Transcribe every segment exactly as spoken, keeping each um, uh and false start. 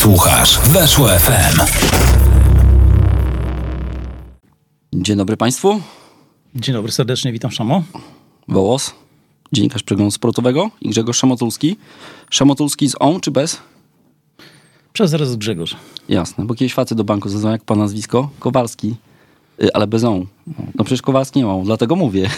Słuchasz Weszło F M. Dzień dobry Państwu. Dzień dobry, serdecznie witam, Szamo. Wołos, dziennikarz przeglądu sportowego i Grzegorz Szamotulski. Szamotulski z on czy bez? Przez zaraz Grzegorz. Jasne, bo kiedyś facet do banku zadzwonił, jak pan nazwisko? Kowalski, y, ale bez on. No przecież Kowalski nie ma, dlatego mówię.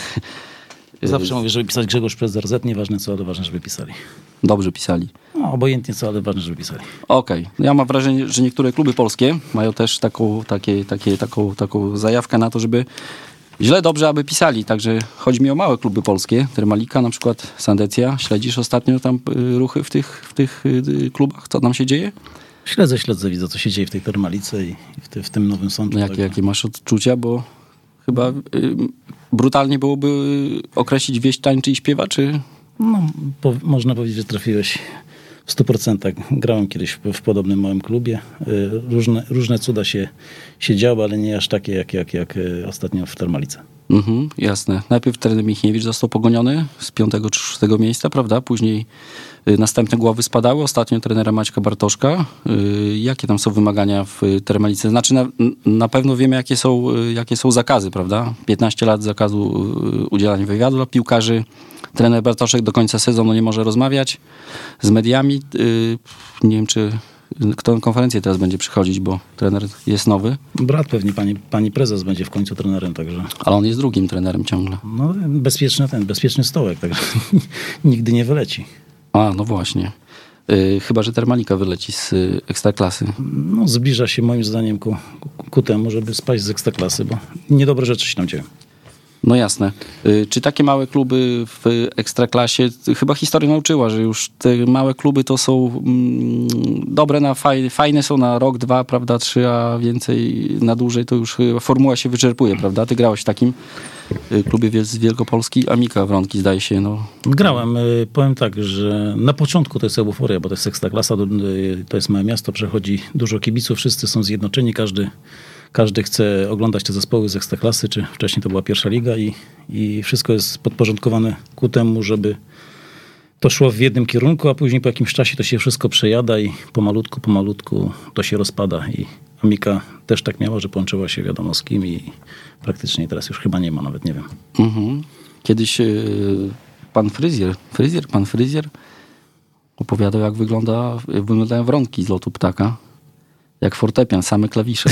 Zawsze mówię, żeby pisać Grzegorz przez Z Z, nieważne co, ale ważne, żeby pisali. Dobrze pisali. No, obojętnie co, ale ważne, żeby pisali. Okej. Okay. Ja mam wrażenie, że niektóre kluby polskie mają też taką, takie, takie, taką, taką zajawkę na to, żeby źle, dobrze, aby pisali. Także chodzi mi o małe kluby polskie. Termalika, na przykład Sandecja. Śledzisz ostatnio tam y, ruchy w tych, w tych y, klubach? Co tam się dzieje? Śledzę, śledzę, widzę, co się dzieje w tej Termalice i w, ty, w tym nowym sądzie. No jakie, tak. jakie masz odczucia? Bo chyba y, brutalnie byłoby określić wieść, tańczy i śpiewa, czy... No, po, można powiedzieć, że trafiłeś w stu procentach. Grałem kiedyś w, w podobnym małym klubie. Y, różne, różne cuda się, się działy, ale nie aż takie, jak, jak, jak ostatnio w Termalice. Mhm, jasne. Najpierw trener Michniewicz został pogoniony z piątego czy szóstego miejsca, prawda? Później y, następne głowy spadały. Ostatnio trenera Maćka Bartoszka. Y, jakie tam są wymagania w Termalice? Znaczy na, na pewno wiemy, jakie są, y, jakie są zakazy, prawda? piętnaście lat zakazu y, udzielania wywiadu dla piłkarzy. Trener Bartoszek do końca sezonu nie może rozmawiać z mediami. Y, nie wiem, czy kto na konferencję teraz będzie przychodzić, bo trener jest nowy. Brat pewnie, pani, pani prezes będzie w końcu trenerem, także... Ale on jest drugim trenerem ciągle. No, bezpieczny ten, bezpieczny stołek, także nigdy nie wyleci. A, no właśnie. Yy, chyba, że Termalika wyleci z y, Ekstraklasy. No, zbliża się moim zdaniem ku, ku, ku temu, żeby spaść z Ekstraklasy, bo niedobre rzeczy się tam dzieją. No jasne. Y, czy takie małe kluby w Ekstraklasie, chyba historia nauczyła, że już te małe kluby to są mm, dobre, na fajne, fajne są na rok, dwa, prawda, trzy, a więcej na dłużej to już formuła się wyczerpuje, prawda? Ty grałeś w takim y, klubie z Wielkopolski, Amika Wronki, zdaje się. No. Grałem. Y, powiem tak, że na początku to jest euforia, bo to jest Ekstraklasa, y, to jest małe miasto, przechodzi dużo kibiców, wszyscy są zjednoczeni, każdy Każdy chce oglądać te zespoły z Ekstraklasy, czy wcześniej to była pierwsza liga i, i wszystko jest podporządkowane ku temu, żeby to szło w jednym kierunku, a później po jakimś czasie to się wszystko przejada i pomalutku, pomalutku to się rozpada. I Amika też tak miała, że połączyła się wiadomo z kim i praktycznie teraz już chyba nie ma, nawet nie wiem. Mhm. Kiedyś yy, pan fryzjer, fryzjer, pan fryzjer opowiadał, jak wygląda, wyglądają wronki z lotu ptaka. Jak fortepian, same klawisze.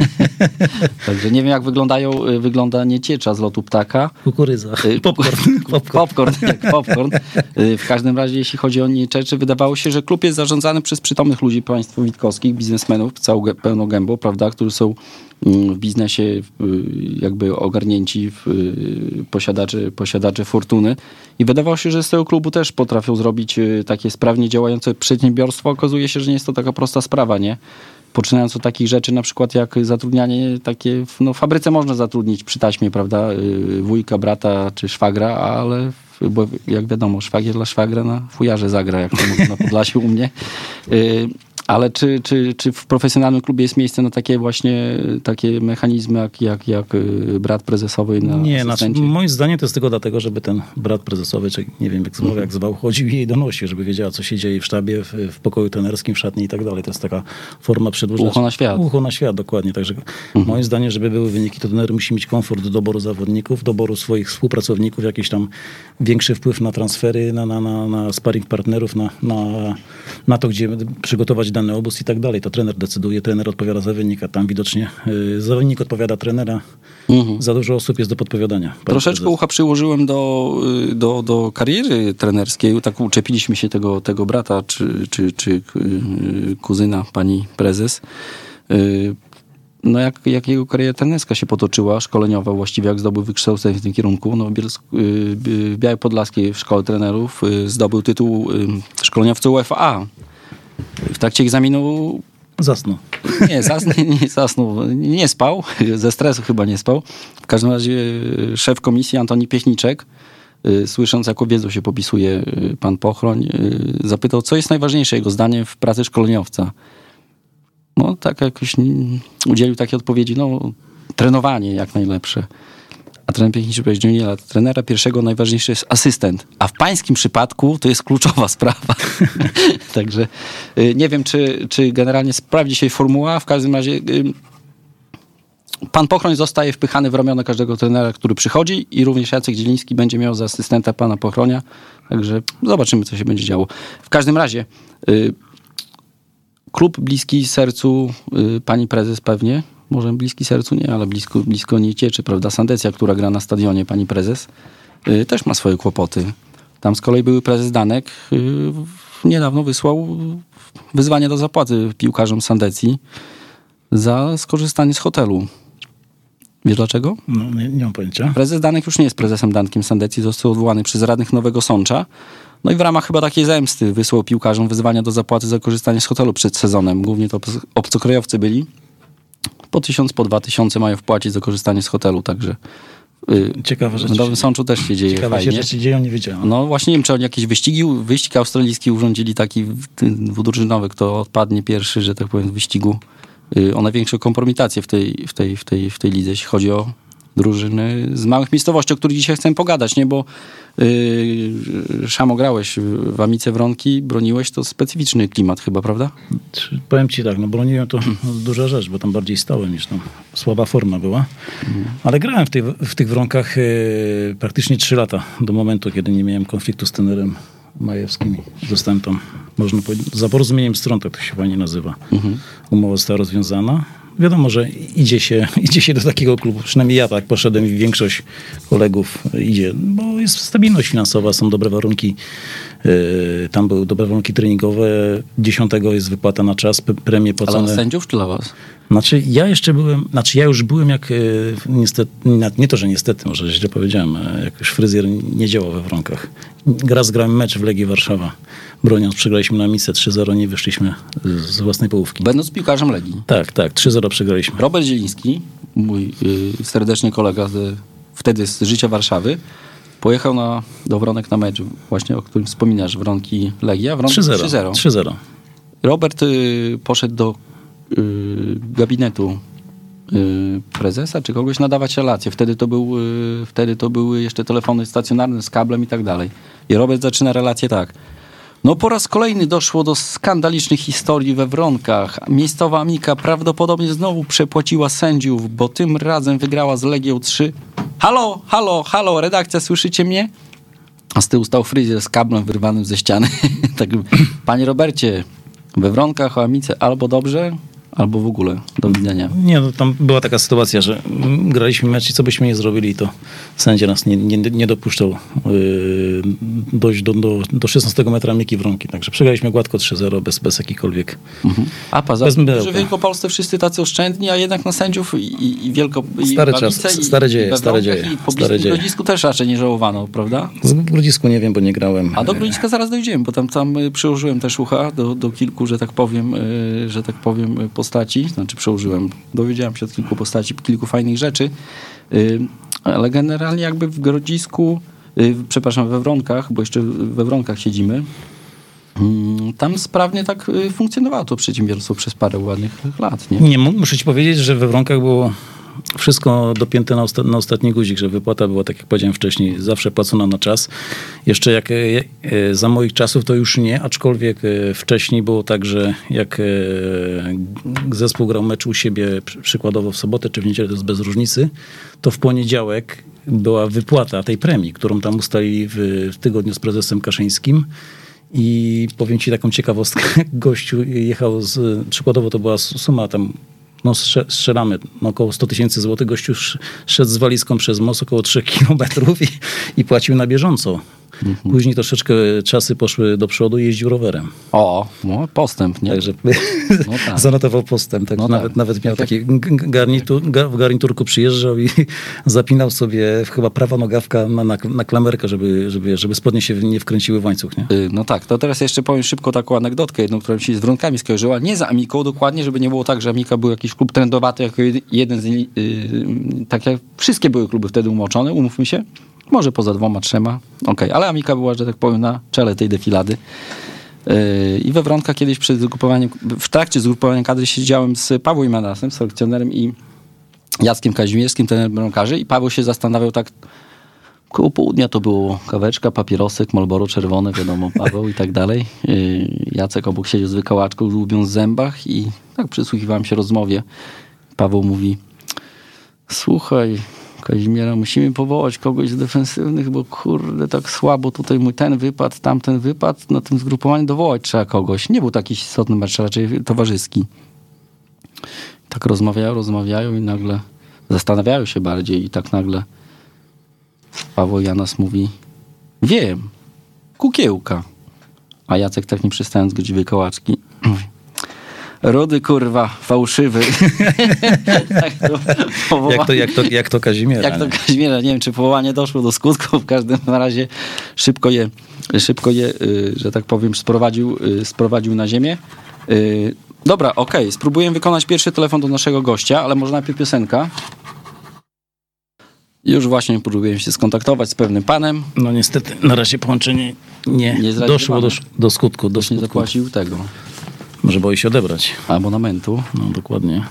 Także nie wiem, jak wyglądają, wygląda nieciecza z lotu ptaka. Kukurydza. Popcorn. Popcorn. Popcorn, jak popcorn. W każdym razie, jeśli chodzi o nieczeczy, wydawało się, że klub jest zarządzany przez przytomnych ludzi państw witkowskich, biznesmenów, całą pełną gębą, prawda, którzy są w biznesie jakby ogarnięci, w posiadacze, posiadacze fortuny. I wydawało się, że z tego klubu też potrafią zrobić takie sprawnie działające przedsiębiorstwo. Okazuje się, że nie jest to taka prosta sprawa, nie? Poczynając od takich rzeczy, na przykład jak zatrudnianie takie, no w fabryce można zatrudnić przy taśmie, prawda, wujka, brata czy szwagra, ale bo jak wiadomo, szwagier dla szwagra na fujarze zagra, jak to mówią na Podlasiu u mnie. Ale czy, czy, czy w profesjonalnym klubie jest miejsce na takie właśnie takie mechanizmy, jak, jak, jak brat prezesowy na Nie, znaczy, moim zdaniem to jest tylko dlatego, żeby ten brat prezesowy, czy nie wiem jak zwał, jak zwał, chodził i jej donosił, żeby wiedziała, co się dzieje w sztabie, w, w pokoju trenerskim, w szatni i tak dalej. To jest taka forma przedłużenia. Ucho na świat. Ucho na świat, dokładnie. Także mhm. moim zdaniem, żeby były wyniki, to trener musi mieć komfort doboru zawodników, doboru swoich współpracowników, jakiś tam większy wpływ na transfery, na, na, na, na sparring partnerów, na, na, na to, gdzie przygotować dany obóz i tak dalej. To trener decyduje, trener odpowiada za wynik, a tam widocznie y, zawodnik odpowiada trenera. Mhm. Za dużo osób jest do podpowiadania. Troszeczkę ucha przyłożyłem do, do, do kariery trenerskiej. Tak uczepiliśmy się tego, tego brata czy, czy, czy kuzyna pani prezes. Y, No jak, jak jego kariera trenerska się potoczyła, szkoleniowa właściwie, jak zdobył wykształcenie w tym kierunku. No w, Bielsk- w Białej Podlaskiej w szkole trenerów zdobył tytuł szkoleniowca UEFA A. W trakcie egzaminu... Zasnął. Nie, zasnął, nie zasnął. Nie spał. Ze stresu chyba nie spał. W każdym razie szef komisji Antoni Piechniczek, słysząc, jaką wiedzą się popisuje pan Pochroń, zapytał, co jest najważniejsze jego zdaniem w pracy szkoleniowca. No tak jakoś udzielił takiej odpowiedzi, no trenowanie jak najlepsze. A trener techniczny powiedział, nie, dla trenera pierwszego najważniejszy jest asystent. A w pańskim przypadku to jest kluczowa sprawa. Także y, nie wiem, czy, czy generalnie sprawdzi się formuła. W każdym razie y, pan Pochroń zostaje wpychany w ramiona każdego trenera, który przychodzi i również Jacek Zieliński będzie miał za asystenta pana Pochronia. Także zobaczymy, co się będzie działo. W każdym razie y, klub bliski sercu y, pani prezes pewnie. Może bliski sercu nie, ale blisko, blisko nie cieczy, prawda? Sandecja, która gra na stadionie, pani prezes, y, też ma swoje kłopoty. Tam z kolei były prezes Danek y, niedawno wysłał wyzwanie do zapłaty piłkarzom Sandecji za skorzystanie z hotelu. Wiesz dlaczego? No, nie, nie mam pojęcia. Prezes Danek już nie jest prezesem Dankiem Sandecji, został odwołany przez radnych Nowego Sącza. No i w ramach chyba takiej zemsty wysłał piłkarzom wyzwania do zapłaty za korzystanie z hotelu przed sezonem. Głównie to obcokrajowcy byli. Po tysiąc, po dwa tysiące mają wpłacić za korzystanie z hotelu, także yy, ciekawe rzeczy. W Nowym Sączu też się dzieje Ciekawe fajnie. się rzeczy dzieją, nie wiedziałem. No właśnie nie wiem, czy oni jakieś wyścigi, wyścig australijski urządzili taki dwudrużynowy, kto odpadnie pierwszy, że tak powiem, w wyścigu yy, o największą kompromitację w tej, w, tej, w, tej, w tej lidze, jeśli chodzi o drużyny z małych miejscowości, o których dzisiaj chcę pogadać, nie? Bo yy, Szamo, grałeś w Amice Wronki, broniłeś, to specyficzny klimat chyba, prawda? Powiem ci tak, no broniłem to duża rzecz, bo tam bardziej stałem niż tam słaba forma była. Mhm. Ale grałem w, tej, w tych Wronkach yy, praktycznie trzy lata, do momentu, kiedy nie miałem konfliktu z trenerem Majewskim. Zostałem tam, można powiedzieć, za porozumieniem stron, tak to się fajnie nazywa. Mhm. Umowa została rozwiązana. Wiadomo, że idzie się, idzie się do takiego klubu, przynajmniej ja tak poszedłem i większość kolegów idzie, bo jest stabilność finansowa, są dobre warunki, yy, tam były dobre warunki treningowe, dziesiątego jest wypłata na czas, premie płacone. Ale dla sędziów czy dla was? Znaczy ja jeszcze byłem, znaczy ja już byłem jak, yy, niestety, nie to, że niestety, może źle powiedziałem, jak już fryzjer nie działał we Wronkach. Raz grałem mecz w Legii Warszawa, broniąc, przegraliśmy na Amice trzy zero, nie wyszliśmy z własnej połówki. Będąc piłkarzem Legii. Tak, tak, trzy zero przegraliśmy. Robert Zieliński, mój y, serdeczny kolega z, wtedy z Życia Warszawy, pojechał na, do Wronek na mecz, właśnie o którym wspominasz, Wronki Legia. Wronki trzy zero. Robert y, poszedł do y, gabinetu y, prezesa, czy kogoś nadawać relacje. Wtedy to, był, y, wtedy to były jeszcze telefony stacjonarne z kablem i tak dalej. I Robert zaczyna relację tak. No po raz kolejny doszło do skandalicznych historii we Wronkach. Miejscowa Amika prawdopodobnie znowu przepłaciła sędziów, bo tym razem wygrała z Legią trzy. Halo, halo, halo, redakcja, słyszycie mnie? A z tyłu stał fryzjer z kablem wyrwanym ze ściany. Tak, panie Robercie, we Wronkach o Amice albo dobrze, albo w ogóle. Do widzenia. Nie, no tam była taka sytuacja, że graliśmy mecz i co byśmy nie zrobili, to sędzia nas nie, nie, nie dopuszczał yy, dojść do, do, do szesnastego metra Amiki Wronki. Także przegraliśmy gładko trzy zero bez, bez jakikolwiek. Mhm. A poza tym, że w Wielkopolsce wszyscy tacy oszczędni, a jednak na sędziów i, i Wielko... Stary i czas, i, stare dzieje, stare dzieje. I po stare dzieje. Grodzisku też raczej nie żałowano, prawda? Z Grodzisku nie wiem, bo nie grałem. A do Grodziska zaraz dojdziemy, bo tam, tam przyłożyłem też ucha do, do kilku, że tak powiem, yy, że tak powiem, postaci. Znaczy przełożyłem. Dowiedziałem się od kilku postaci, kilku fajnych rzeczy. Yy, ale generalnie jakby w Grodzisku, yy, przepraszam, we Wronkach, bo jeszcze we Wronkach siedzimy, yy, tam sprawnie tak yy, funkcjonowało to przedsiębiorstwo przez parę ładnych lat. Nie, nie muszę ci powiedzieć, że we Wronkach było wszystko dopięte na, osta- na ostatni guzik, że wypłata była, tak jak powiedziałem wcześniej, zawsze płacona na czas. Jeszcze jak e, za moich czasów to już nie, aczkolwiek e, wcześniej było tak, że jak e, zespół grał mecz u siebie, przy, przykładowo w sobotę czy w niedzielę, to jest bez różnicy, to w poniedziałek była wypłata tej premii, którą tam ustalili w, w tygodniu z prezesem Kaszyńskim. I powiem ci taką ciekawostkę, gościu jechał z, przykładowo to była suma tam, no strzelamy, no około sto tysięcy złotych, gościu szedł z walizką przez most około trzech kilometrów i, i płacił na bieżąco. Mhm. Później troszeczkę czasy poszły do przodu i jeździł rowerem. O, no, postęp, nie? Także no tak. Zanotował postęp. Tak, no nawet, tak. nawet miał taki garnitur, w garniturku przyjeżdżał i zapinał sobie chyba prawa nogawka na, na, na klamerkę, żeby, żeby, żeby spodnie się nie wkręciły w łańcuch. Nie? No tak, to teraz jeszcze powiem szybko taką anegdotkę, jedną, która mi się z Wronkami skojarzyła. Nie za Amiką dokładnie, żeby nie było tak, że Amika był jakiś klub trendowaty, jako jeden z... Yy, tak jak wszystkie były kluby wtedy umoczone, umówmy się. Może poza dwoma, trzema. Okej, okay. Ale Amika była, że tak powiem, na czele tej defilady. Yy, I we Wronkach kiedyś przed zgrupowaniem, w trakcie zgrupowania kadry siedziałem z Pawłem Manasem, selekcjonerem i Jackiem Kazimierskim, ten bramkarzy i Paweł się zastanawiał tak, koło południa to było kaweczka, papierosek, Marlboro czerwone, wiadomo, Paweł i tak dalej. Jacek obok siedział z wykałaczką, łubiąc w zębach i tak przysłuchiwałem się rozmowie. Paweł mówi, słuchaj Kazimiera, musimy powołać kogoś z defensywnych, bo kurde, tak słabo tutaj mój ten wypad, tamten wypad, na tym zgrupowaniu dowołać trzeba kogoś. Nie był taki istotny mecz, raczej towarzyski. Tak rozmawiają, rozmawiają i nagle zastanawiają się bardziej i tak nagle Paweł Janas mówi, wiem, kukiełka. A Jacek tak nie przestając gryźć wykołaczki mówi, Rudy, kurwa, fałszywy. tak to, jak, to, jak, to, jak to Kazimiera. Jak to Kazimiera. Nie wiem, czy powołanie doszło do skutku. W każdym razie szybko je, szybko je że tak powiem, sprowadził, sprowadził na ziemię. Dobra, okej, okay. Spróbuję wykonać pierwszy telefon do naszego gościa, ale może najpierw piosenka. Już właśnie próbuję się skontaktować z pewnym panem. No niestety, na razie połączenie nie, nie doszło do, do skutku. Do skutku. Nie zapłacił tego. Może boi się odebrać. Abonamentu. No dokładnie.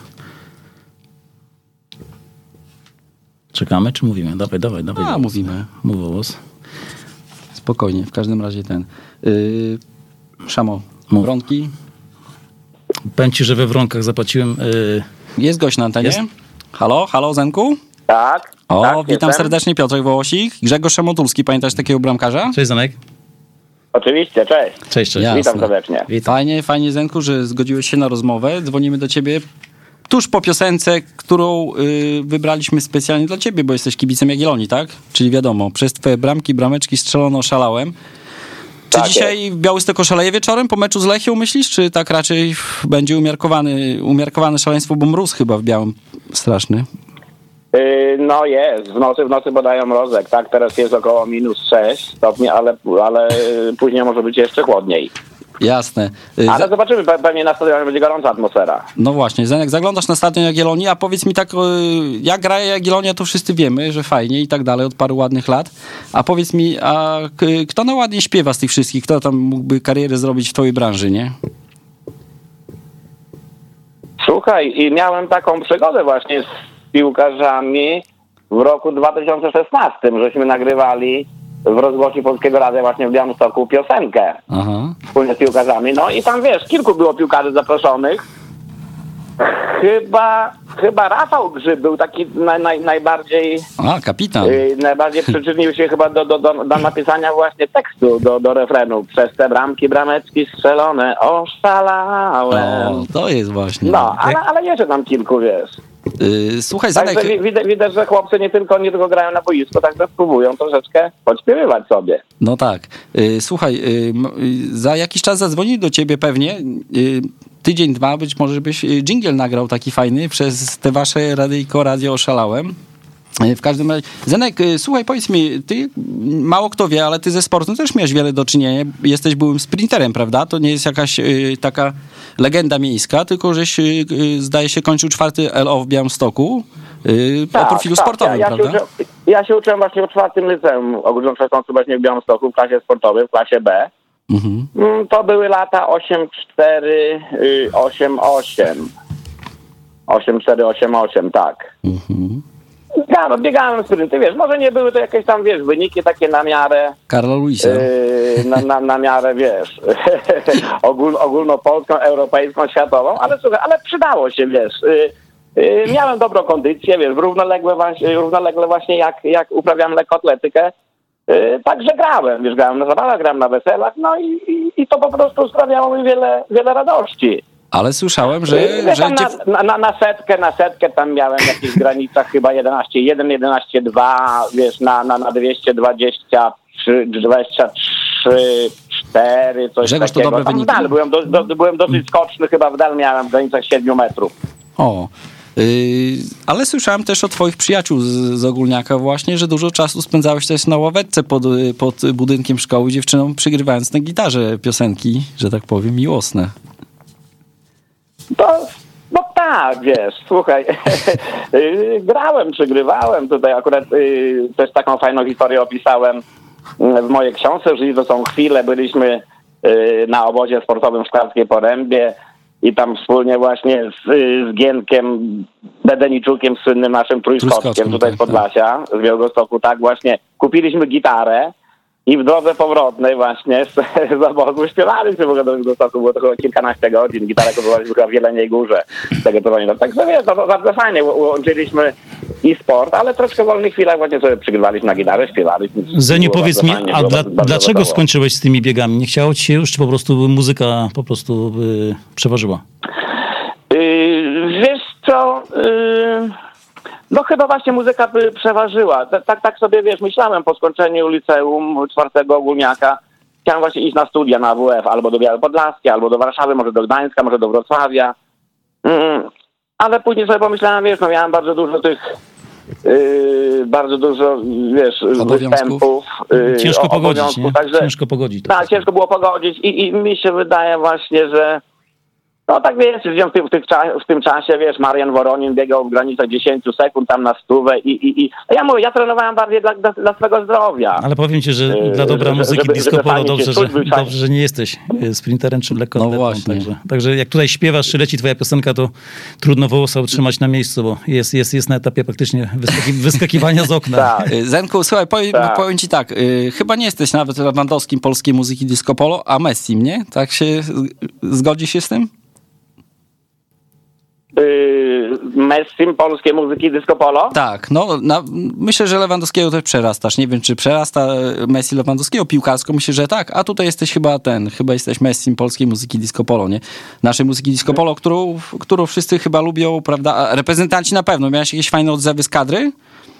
Czekamy, czy mówimy? Dawaj, dawaj, dawaj. A, mówimy. Mów o was. Spokojnie, w każdym razie ten. Yy, Szamo, Mów. Wronki. Powiem ci, że we Wronkach zapłaciłem... Yy... Jest gość na antenie? Jest? Halo, halo Zenku? Tak. O, tak, witam jestem. serdecznie, Piotrek Wołosik. Grzegorz Szamotulski, pamiętasz takiego bramkarza? Cześć Zanek. Oczywiście, cześć. Cześć, cześć. Jasne. Witam serdecznie. Witam. Fajnie, fajnie Zenku, że zgodziłeś się na rozmowę. Dzwonimy do ciebie tuż po piosence, którą y, wybraliśmy specjalnie dla ciebie, bo jesteś kibicem Jagiellonii, tak? Czyli wiadomo, przez twoje bramki, brameczki strzelono, szalałem. Czy tak dzisiaj jest. w Białystok oszaleje wieczorem po meczu z Lechią, myślisz? Czy tak raczej będzie umiarkowany, umiarkowane szaleństwo, bo mróz chyba w Białym straszny? Yy, no jest, w nocy, w nocy podają mrozek, tak? Teraz jest około minus sześć stopni, ale, ale później może być jeszcze chłodniej. Jasne. Ale Za... zobaczymy, pewnie na stadionie będzie gorąca atmosfera. No właśnie, Zenek, zaglądasz na stadion Jagiellonii, a powiedz mi tak, jak gra Jagiellonia, to wszyscy wiemy, że fajnie i tak dalej, od paru ładnych lat. A powiedz mi, a kto najładniej śpiewa z tych wszystkich? Kto tam mógłby karierę zrobić w twojej branży, nie? Słuchaj, i miałem taką przygodę właśnie z piłkarzami w roku dwa tysiące szesnastym, żeśmy nagrywali w rozgłośni Polskiego Radia właśnie w Białymstoku piosenkę. Aha. Wspólnie z piłkarzami. No i tam wiesz, kilku było piłkarzy zaproszonych. Chyba, chyba Rafał Grzyb był taki naj, naj, najbardziej... A, kapitan. Yy, najbardziej przyczynił się chyba do, do, do, do napisania właśnie tekstu do, do refrenu. Przez te bramki, brameczki strzelone oszalałem. O, to jest właśnie. No, ale, ale jeszcze tam kilku, wiesz. Yy, słuchaj, Zanek... Także widać, widać, że chłopcy nie tylko, nie tylko grają na boisku, także spróbują troszeczkę podśpiewywać sobie. No tak. Yy, słuchaj, yy, za jakiś czas zadzwoni do ciebie pewnie, yy, tydzień, dwa, być może byś dżingiel nagrał taki fajny przez te wasze radyjko, radio Oszalałem. W każdym razie, Zenek, słuchaj, powiedz mi, ty, mało kto wie, ale ty ze sportem też miałeś wiele do czynienia. Jesteś byłym sprinterem, prawda? To nie jest jakaś y, taka legenda miejska, tylko żeś, y, y, zdaje się, kończył czwarty L O w Białymstoku y, tak, o profilu tak. sportowym, ja, ja prawda? Się uczyłem, ja się uczyłem właśnie w czwartym liceum ogólnokształcącym właśnie w Białymstoku w klasie sportowej, w klasie B. Mhm. To były lata osiem cztery osiem osiem. osiem cztery osiem osiem, tak. Mhm. Ja, no, biegałem sprinty, wiesz, może nie były to jakieś tam, wiesz, wyniki takie na miarę... Karla Luisa. Yy, na, na, na miarę, wiesz, ogól, ogólnopolską, europejską, światową, ale słuchaj, ale przydało się, wiesz. Yy, yy, miałem dobrą kondycję, wiesz, równolegle właśnie, równolegle właśnie jak, jak uprawiam lekkoatletykę. Yy, także grałem, wiesz, grałem na zabawach, grałem na weselach, no i, i, i to po prostu sprawiało mi wiele, wiele radości. Ale słyszałem, że... Wiesz, że na, na, na, na setkę, na setkę tam miałem w jakichś granicach chyba jedenaście jeden, jedenaście dwa, wiesz, na, na, na dwieście dwadzieścia trzy, dwadzieścia trzy, cztery, coś Grzegorz, takiego. to dobre tam wyniki? w dal byłem, do, do, byłem dosyć skoczny, chyba w dal miałem w granicach siedmiu metrów. O, yy, ale słyszałem też od twoich przyjaciół z, z Ogólniaka właśnie, że dużo czasu spędzałeś też na ławeczce pod, pod budynkiem szkoły dziewczynom, przygrywając na gitarze piosenki, że tak powiem, miłosne. To, no tak, wiesz, słuchaj, grałem, przygrywałem, tutaj akurat y, też taką fajną historię opisałem w mojej książce, że to są chwile, byliśmy y, na obozie sportowym w Szklarskiej Porębie, i tam wspólnie właśnie z, z Gienkiem Bedeniczukiem, słynnym naszym Trójskockiem tutaj z Podlasia, z Białegostoku, tak właśnie kupiliśmy gitarę i w drodze powrotnej właśnie z, z obozu śpiewaliśmy w ogóle do Białegostoku, było to chyba kilkanaście godzin, gitarę kupowaliśmy chyba w Jeleniej Górze, z tego co pamiętam. Także wiesz, to, to bardzo fajnie, łączyliśmy i sport, ale troszkę w wolnych chwilach właśnie sobie przygrywaliśmy na gitarę, śpiewaliśmy. Zeniu, powiedz mi, fajnie, a dla, bardzo, bardzo dlaczego wesoło. skończyłeś z tymi biegami? Nie chciało ci się już, czy po prostu muzyka po prostu y, przeważyła? Yy, wiesz co, yy, no chyba właśnie muzyka by przeważyła. Tak, tak, tak sobie, wiesz, myślałem po skończeniu liceum czwartego ogólniaka. Chciałem właśnie iść na studia na A W F, albo do Białej Podlaskiej, albo do Warszawy, może do Gdańska, może do Wrocławia. Yy, ale później sobie pomyślałem, wiesz, no miałem bardzo dużo tych, yy, bardzo dużo, wiesz, występów. Yy, Ciężko pogodzić, nie? Także, Ciężko pogodzić. tak, ciężko było pogodzić i, i mi się wydaje właśnie, że no tak wiesz, w tym, w, tych, w tym czasie, wiesz, Marian Woronin biegał w granicach dziesięć sekund tam na stówę i, i, i ja mówię, ja trenowałem bardziej dla, dla, dla swego zdrowia. Ale powiem ci, że Yy, dla dobra żeby- muzyki żeby- disco żeby polo fajnie się dobrze, czuć, że, być fajnie. dobrze, że nie jesteś y, sprinterem czy lekkoatletą. No właśnie. Także, także jak tutaj śpiewasz, czy leci twoja piosenka, to trudno wołosa utrzymać na miejscu, bo jest, jest, jest na etapie praktycznie wyskaki, wyskakiwania z okna. Tak. Y, Zenku, słuchaj, powiem, Tak. powiem ci tak, y, chyba nie jesteś nawet Lewandowskim polskiej muzyki disco polo, a Messim, nie? Tak się, zgodzisz się z tym? Yy, Messim polskiej muzyki disco polo? Tak, no na, myślę, że Lewandowskiego też przerastasz. Nie wiem, czy przerasta Messi Lewandowskiego piłkarsko. Myślę, że tak. A tutaj jesteś chyba ten, chyba jesteś Messim polskiej muzyki disco polo, nie? Naszej muzyki disco polo, którą, którą wszyscy chyba lubią, prawda? A reprezentanci na pewno. Miałeś jakieś fajne odzewy z kadry?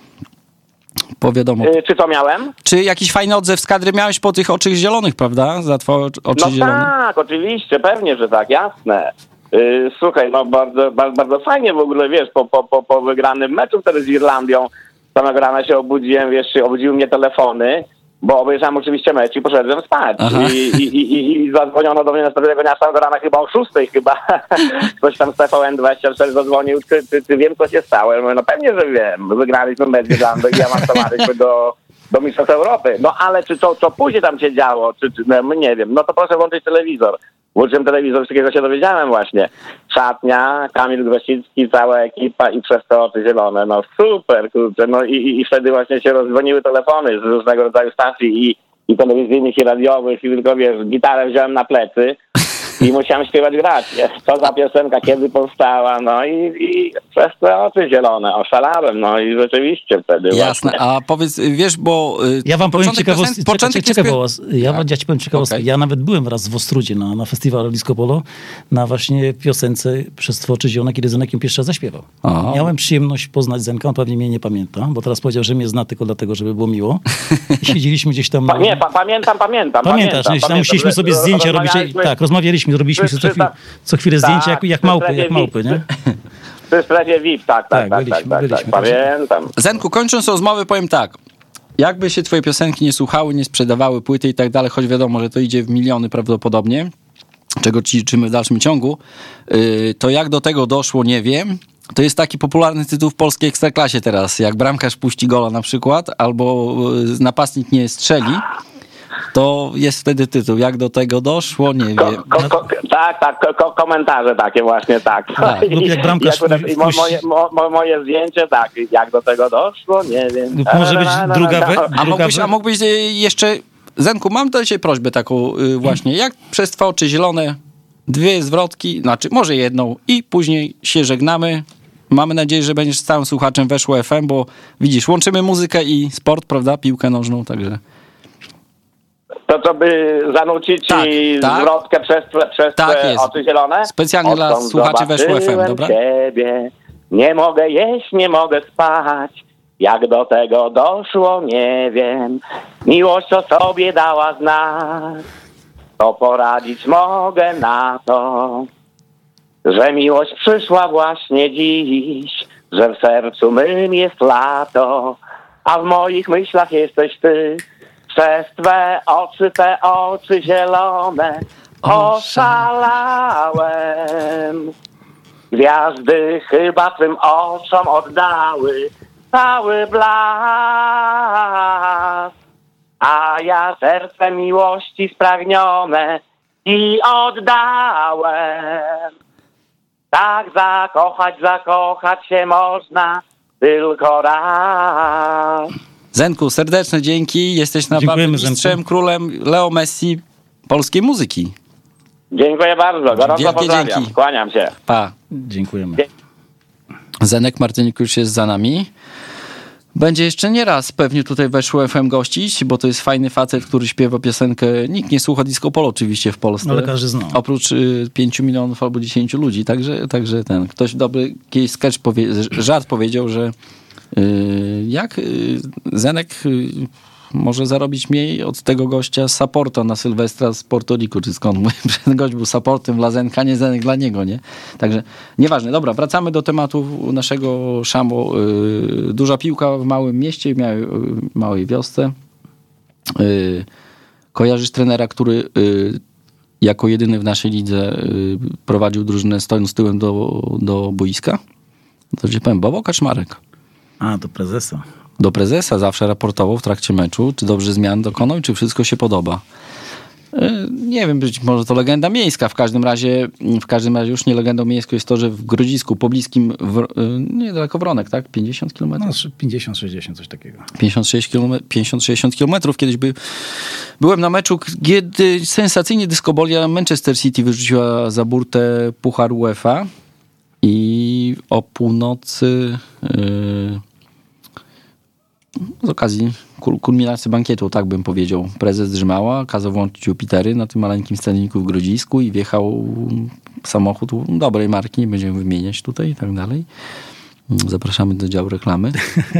Po wiadomo. Yy, czy to miałem? Czy jakiś fajny odzew z kadry miałeś po tych oczych zielonych, prawda? Za twoje oczy No zielone. tak, oczywiście, pewnie, że tak, jasne. Yy, słuchaj, no bardzo, bardzo, bardzo fajnie w ogóle, wiesz, po, po, po, po wygranym meczu wtedy z Irlandią, samego rana się obudziłem, wiesz, obudziły mnie telefony, bo obejrzałem oczywiście mecz i poszedłem spać. I, i, i, i, I zadzwoniono do mnie następnego dnia samego rana chyba o szóstej chyba. Ktoś tam z T V N dwadzieścia cztery zadzwonił, czy, czy, czy wiem, co się stało. Ja mówię, no pewnie, że wiem. Wygraliśmy mecz z Irlandią i awansowaliśmy do, do Mistrzostw Europy. No ale czy to, co później tam się działo, czy, czy no, nie wiem, no to proszę włączyć telewizor. Włączyłem telewizor, z takiego się dowiedziałem właśnie. Szatnia, Kamil Grosicki, cała ekipa i przez te oczy zielone. No super, kurczę. No i, i, i wtedy właśnie się rozdzwoniły telefony z różnego rodzaju stacji i, i telewizyjnych, i radiowych, i tylko wiesz, gitarę wziąłem na plecy i musiałem śpiewać, grać. Co za piosenka, kiedy powstała, no i, i przez te oczy zielone oszalałem, no i rzeczywiście wtedy Jasne, właśnie. a powiedz, wiesz, bo... y, Ja wam powiem początek ciekawostkę. piosen- Początek Czekaj, czekaj, jest... bo ja, wam- ja ci powiem ciekawostkę. Okej. Ja nawet byłem raz w Ostrudzie na, na festiwalu Disco Polo, na właśnie piosence Przez twoje oczy zielone, kiedy Zenek ją pierwszy raz zaśpiewał. Aha. Miałem przyjemność poznać Zenka, on pewnie mnie nie pamięta, bo teraz powiedział, że mnie zna tylko dlatego, żeby było miło. I siedzieliśmy gdzieś tam... Pa, nie, pa, pamiętam, pamiętam. Pamiętasz, pamiętam, nie? Tam pamiętam, musieliśmy że sobie zdjęcia robić. rozmawialiśmy- Tak, rozmawialiśmy, robiliśmy przy- sobie co, przy- chwilę, co chwilę tak, zdjęcia jak, jak przy małpy, jak strefie małpy, nie? Przy strefie V I P, tak, Tak, tak, tak, byliśmy, tak, tak, byliśmy. tak, pamiętam. Zenku, kończąc rozmowę, powiem tak. Jakby się twoje piosenki nie słuchały, nie sprzedawały, płyty i tak dalej, choć wiadomo, że to idzie w miliony prawdopodobnie, czego ci życzymy w dalszym ciągu, yy, to jak do tego doszło, nie wiem. To jest taki popularny tytuł w polskiej ekstraklasie teraz. Jak bramkarz puści gola na przykład, albo yy, napastnik nie strzeli, to jest wtedy tytuł. Jak do tego doszło, nie Ko, wiem. ko, ko, tak, tak, ko, ko, komentarze takie właśnie, tak. Tak, lub jak bramkarz I, akurat, i mo, wpuści- moje, mo, mo, moje zdjęcie, tak, jak do tego doszło, nie wiem. Lub może być druga we- A druga mógłbyś, we- a mógłbyś yy, jeszcze... Zenku, mam do ciebie prośbę taką yy, właśnie. Jak przez twoje oczy zielone dwie zwrotki, znaczy może jedną i później się żegnamy. Mamy nadzieję, że będziesz stałym słuchaczem Weszło F M, bo widzisz, łączymy muzykę i sport, prawda? Piłkę nożną, także... To co by zanucić Tak, i tak. zwrotkę przez, przez Tak te jest. oczy zielone? Specjalnie dla Odtąd słuchaczy Weszło F M, zobaczyłem dobra? Ciebie, nie mogę jeść, nie mogę spać. Jak do tego doszło, nie wiem. Miłość o sobie dała znać. To poradzić mogę na to, że miłość przyszła właśnie dziś, że w sercu mym jest lato, a w moich myślach jesteś ty. Przez twe oczy, te oczy zielone oszalałem. Gwiazdy chyba twym oczom oddały cały blask, a ja serce miłości spragnione i oddałem. Tak zakochać, zakochać się można tylko raz. Zenku, serdeczne dzięki. Jesteś naprawdę mistrzem, królem Leo Messi polskiej muzyki. Dziękuję bardzo. Gorąco Wielkie pozdrawiam. dzięki. Kłaniam się. Pa. Dziękujemy. Zenek Martynik już jest za nami. Będzie jeszcze nie raz pewnie tutaj weszło F M gościć, bo to jest fajny facet, który śpiewa piosenkę. Nikt nie słucha disco polo oczywiście w Polsce. Ale każdy zna. Oprócz y, pięciu milionów albo dziesięciu ludzi. Także, także ten, ktoś dobry, jakiś sketch, powie, żart powiedział, że y, jak y, Zenek y, może zarobić mniej od tego gościa z Saporta na Sylwestra z Porto Rico, czy skąd. Ten gość był supportem dla Zenka, nie Zenek dla niego, nie? Także nieważne. Dobra, wracamy do tematu naszego Szambo. Yy, duża piłka w małym mieście, małej, yy, małej wiosce. Yy, kojarzysz trenera, który yy, jako jedyny w naszej lidze yy, prowadził drużynę stojąc tyłem do, do boiska? To ci powiem, Bobo Kaczmarek. A, do prezesa. Do prezesa zawsze raportował w trakcie meczu, czy dobrze zmian dokonał, czy wszystko się podoba. Nie wiem, być może to legenda miejska. W każdym razie, w każdym razie już nie legendą miejską jest to, że w Grodzisku, pobliskim, w, niedaleko Wronek, tak? pięćdziesiąt kilometrów? No, pięćdziesiąt sześćdziesiąt, coś takiego. pięćdziesiąt sześćdziesiąt kilometrów. Kiedyś by, byłem na meczu, kiedy sensacyjnie dyskobolia Manchester City wyrzuciła za burtę Puchar UEFA i o północy... Yy, z okazji kulminacji bankietu, tak bym powiedział. Prezes Drzymała kazał włączyć Jupitery na tym maleńkim staniku w Grodzisku i wjechał samochód dobrej marki, nie będziemy wymieniać tutaj i tak dalej. Zapraszamy do działu reklamy.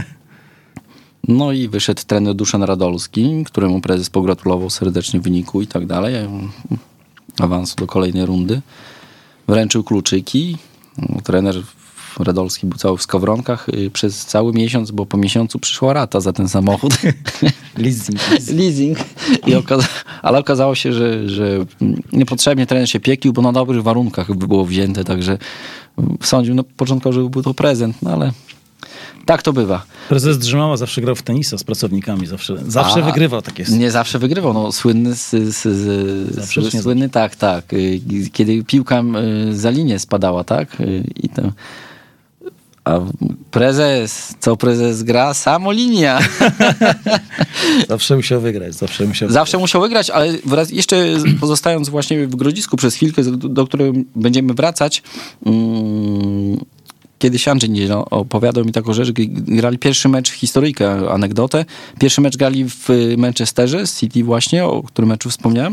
No i wyszedł trener Duszan Radolski, któremu prezes pogratulował serdecznie wyniku i tak dalej. Awansu do kolejnej rundy. Wręczył kluczyki. Trener Radolski był cały w skowronkach przez cały miesiąc, bo po miesiącu przyszła rata za ten samochód. Leasing. Leasing. I okaza- ale okazało się, że, że niepotrzebnie trener się piekił, bo na dobrych warunkach było wzięte, także sądził no początkowo, że był to prezent, no ale tak to bywa. Prezes Drzymała zawsze grał w tenisa z pracownikami, zawsze, zawsze A, wygrywał, tak jest. Nie zawsze wygrywał, no słynny, z, z, z, Zawsze z, nie słynny tak, tak. Kiedy piłka za linię spadała, tak? I to... A prezes, co prezes gra? Samo linia. Zawsze musiał wygrać, zawsze musiał Zawsze wygrać. musiał wygrać, ale wraz, jeszcze pozostając właśnie w Grodzisku przez chwilkę, do, do której będziemy wracać, um, kiedyś Andrzej Niedziela opowiadał mi taką rzecz, grali pierwszy mecz, historyjkę, anegdotę. Pierwszy mecz grali w Manchesterze, City właśnie, o którym meczu wspomniałem.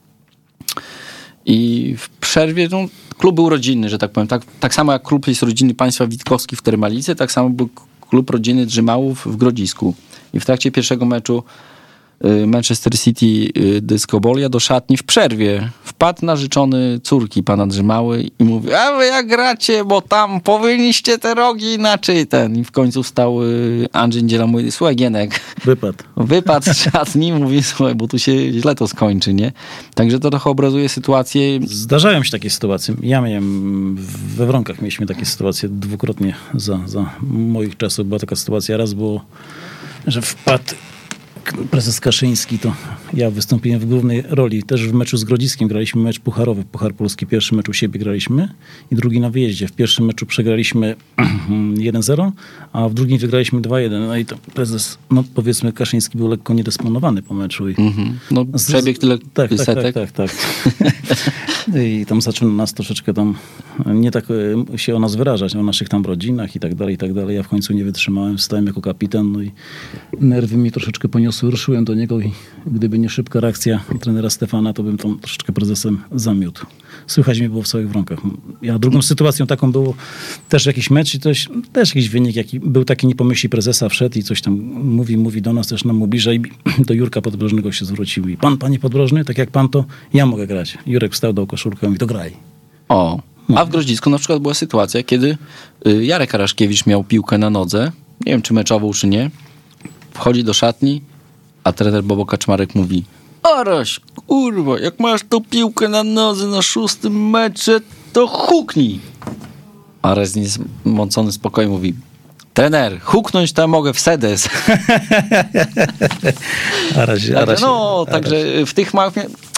I w przerwie, no, klub był rodzinny, że tak powiem. Tak, tak samo jak klub jest rodzinny państwa Witkowski w Termalice, tak samo był klub rodzinny Drzymałów w Grodzisku. I w trakcie pierwszego meczu y, Manchester City y, Dyskobolia do szatni w przerwie wpadł narzeczony córki pana Drzymały i mówi, a wy jak gracie, bo tam powinniście te rogi inaczej ten. I w końcu wstał y, Andrzej Niedziela, mówi, słuchaj Gienek, Wypadł. wypadł z szatni, mówi, słuchaj, bo tu się źle to skończy, nie? Także to trochę obrazuje sytuację. Zdarzają się takie sytuacje. Ja miałem, we Wronkach mieliśmy takie sytuacje dwukrotnie za, za moich czasów. Była taka sytuacja, raz było, że wpadł prezes Kaszyński, to ja wystąpiłem w głównej roli. Też w meczu z Grodziskiem graliśmy mecz pucharowy, Puchar Polski. Pierwszy mecz u siebie graliśmy i drugi na wyjeździe. W pierwszym meczu przegraliśmy jeden zero, a w drugim wygraliśmy dwa jeden. No i to prezes, no powiedzmy, Kaszyński był lekko niedysponowany po meczu. I Mm-hmm. No przebieg tyle tak, tak, setek. tak, tak, tak. I tam zaczął nas troszeczkę tam nie tak się o nas wyrażać, o naszych tam rodzinach i tak dalej, i tak dalej. Ja w końcu nie wytrzymałem, stałem jako kapitan, no i nerwy mi troszeczkę poniosły. Ruszyłem do niego i gdyby nie szybka reakcja trenera Stefana, to bym tam troszeczkę prezesem zamiótł. Słychać mnie było w całych Wronkach. Ja drugą sytuacją taką było też jakiś mecz i też, też jakiś wynik, jaki był taki nie pomyśli prezesa, wszedł i coś tam mówi, mówi do nas, też nam ubliża i do Jurka Podbrożnego się zwrócił i pan, panie Podbrożny, tak jak pan to, ja mogę grać. Jurek wstał, dał koszulkę i mówi, to graj. O, a w Grodzisku na przykład była sytuacja, kiedy Jarek Araszkiewicz miał piłkę na nodze, nie wiem czy meczową, czy nie, wchodzi do szatni, a trener Bobo Kaczmarek mówi, Araś, kurwa, jak masz tą piłkę na nodze na szóstym mecze, to huknij. Araś zniesmącony spokojem mówi, trener, huknąć to ja mogę w sedes. Araś, Także, Araś, no, Araś. także w tych małych...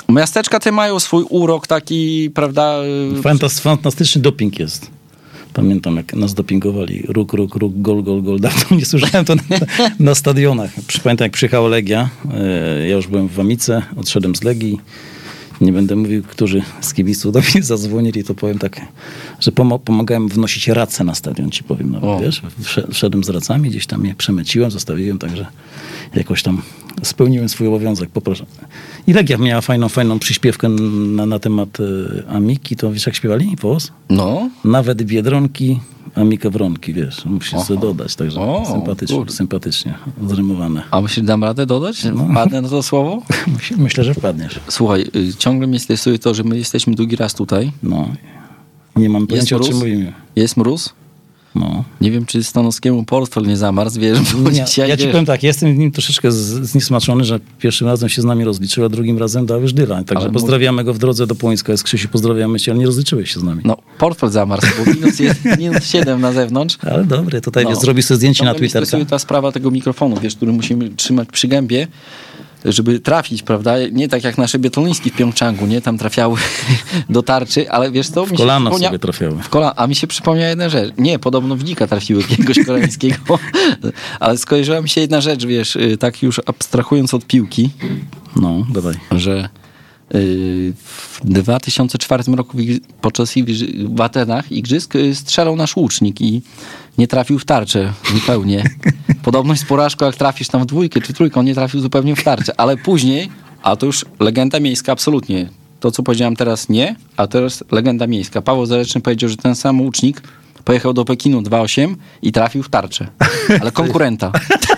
Miasteczka te mają swój urok taki, prawda? Fantas, fantastyczny doping jest. Pamiętam, jak nas dopingowali. Róg, róg, róg, gol, gol, gol. Dawno nie słyszałem to na, na stadionach. Pamiętam, jak przyjechała Legia. Ja już byłem w Amice, odszedłem z Legii. Nie będę mówił, którzy z kibiców do mnie zadzwonili, to powiem tak, że pom- pomagałem wnosić racę na stadion, ci powiem nawet, o. wiesz. Wszedłem z racami, gdzieś tam je przemyciłem, zostawiłem, także jakoś tam spełniłem swój obowiązek, poproszę. I Legia miała fajną, fajną przyśpiewkę na, na temat y, Amiki, to wiesz jak śpiewali? Włos? No. Nawet Biedronki, Amika Wronki, wiesz, musisz sobie dodać, także o, sympatycznie, kurde. sympatycznie zrymowane. A myślisz, dam radę dodać? No. Wpadnę na to słowo? Myślę, że wpadniesz. Słuchaj, y, ciągle mnie stresuje to, że my jesteśmy drugi raz tutaj. No. Nie mam pojęcia, o czym mówimy. Jest mróz? No. Nie wiem, czy Stanowskiemu portfel nie zamarzł, wiesz, bo nie, dzisiaj, ja ci wiesz... powiem tak, jestem z nim troszeczkę zniesmaczony, że pierwszym razem się z nami rozliczył, a drugim razem dał już dyla. Także ale pozdrawiamy go w drodze do Płońska. Jest Krzysiu, pozdrawiamy cię, ale nie rozliczyłeś się z nami. No, portfel zamarzł, bo minus, jest, minus siedem na zewnątrz. Ale dobry, tutaj no. zrobi sobie zdjęcie no, na Twitterka. To ta sprawa tego mikrofonu, wiesz, który musimy trzymać przy gębie, żeby trafić, prawda? Nie tak jak nasze biatlonisty w Pjongczangu, nie? Tam trafiały do tarczy, ale wiesz co? W kolano przypomnia... sobie trafiały. W kolano, a mi się przypomniała jedna rzecz. Nie, podobno w Nika trafiły jakiegoś koreańskiego, ale skojarzyła mi się jedna rzecz, wiesz, tak już abstrahując od piłki. No, dawaj. Że w dwa tysiące czwartym roku podczas w Atenach igrzysk strzelał nasz łucznik i nie trafił w tarczę zupełnie. Podobno jest porażką, jak trafisz tam w dwójkę czy trójkę, on nie trafił zupełnie w tarczę, ale później, a to już legenda miejska absolutnie. To, co powiedziałem teraz nie, a teraz legenda miejska. Paweł Zareczny powiedział, że ten sam łucznik pojechał do Pekinu dwa osiem i trafił w tarczę. Ale konkurenta.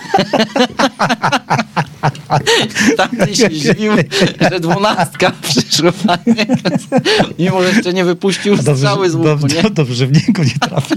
Tam się zdziwił, że dwunastka przyszła. Mimo, że jeszcze nie wypuścił strzały z łuku. Dobrze, nie? dobrze, w niego nie trafił.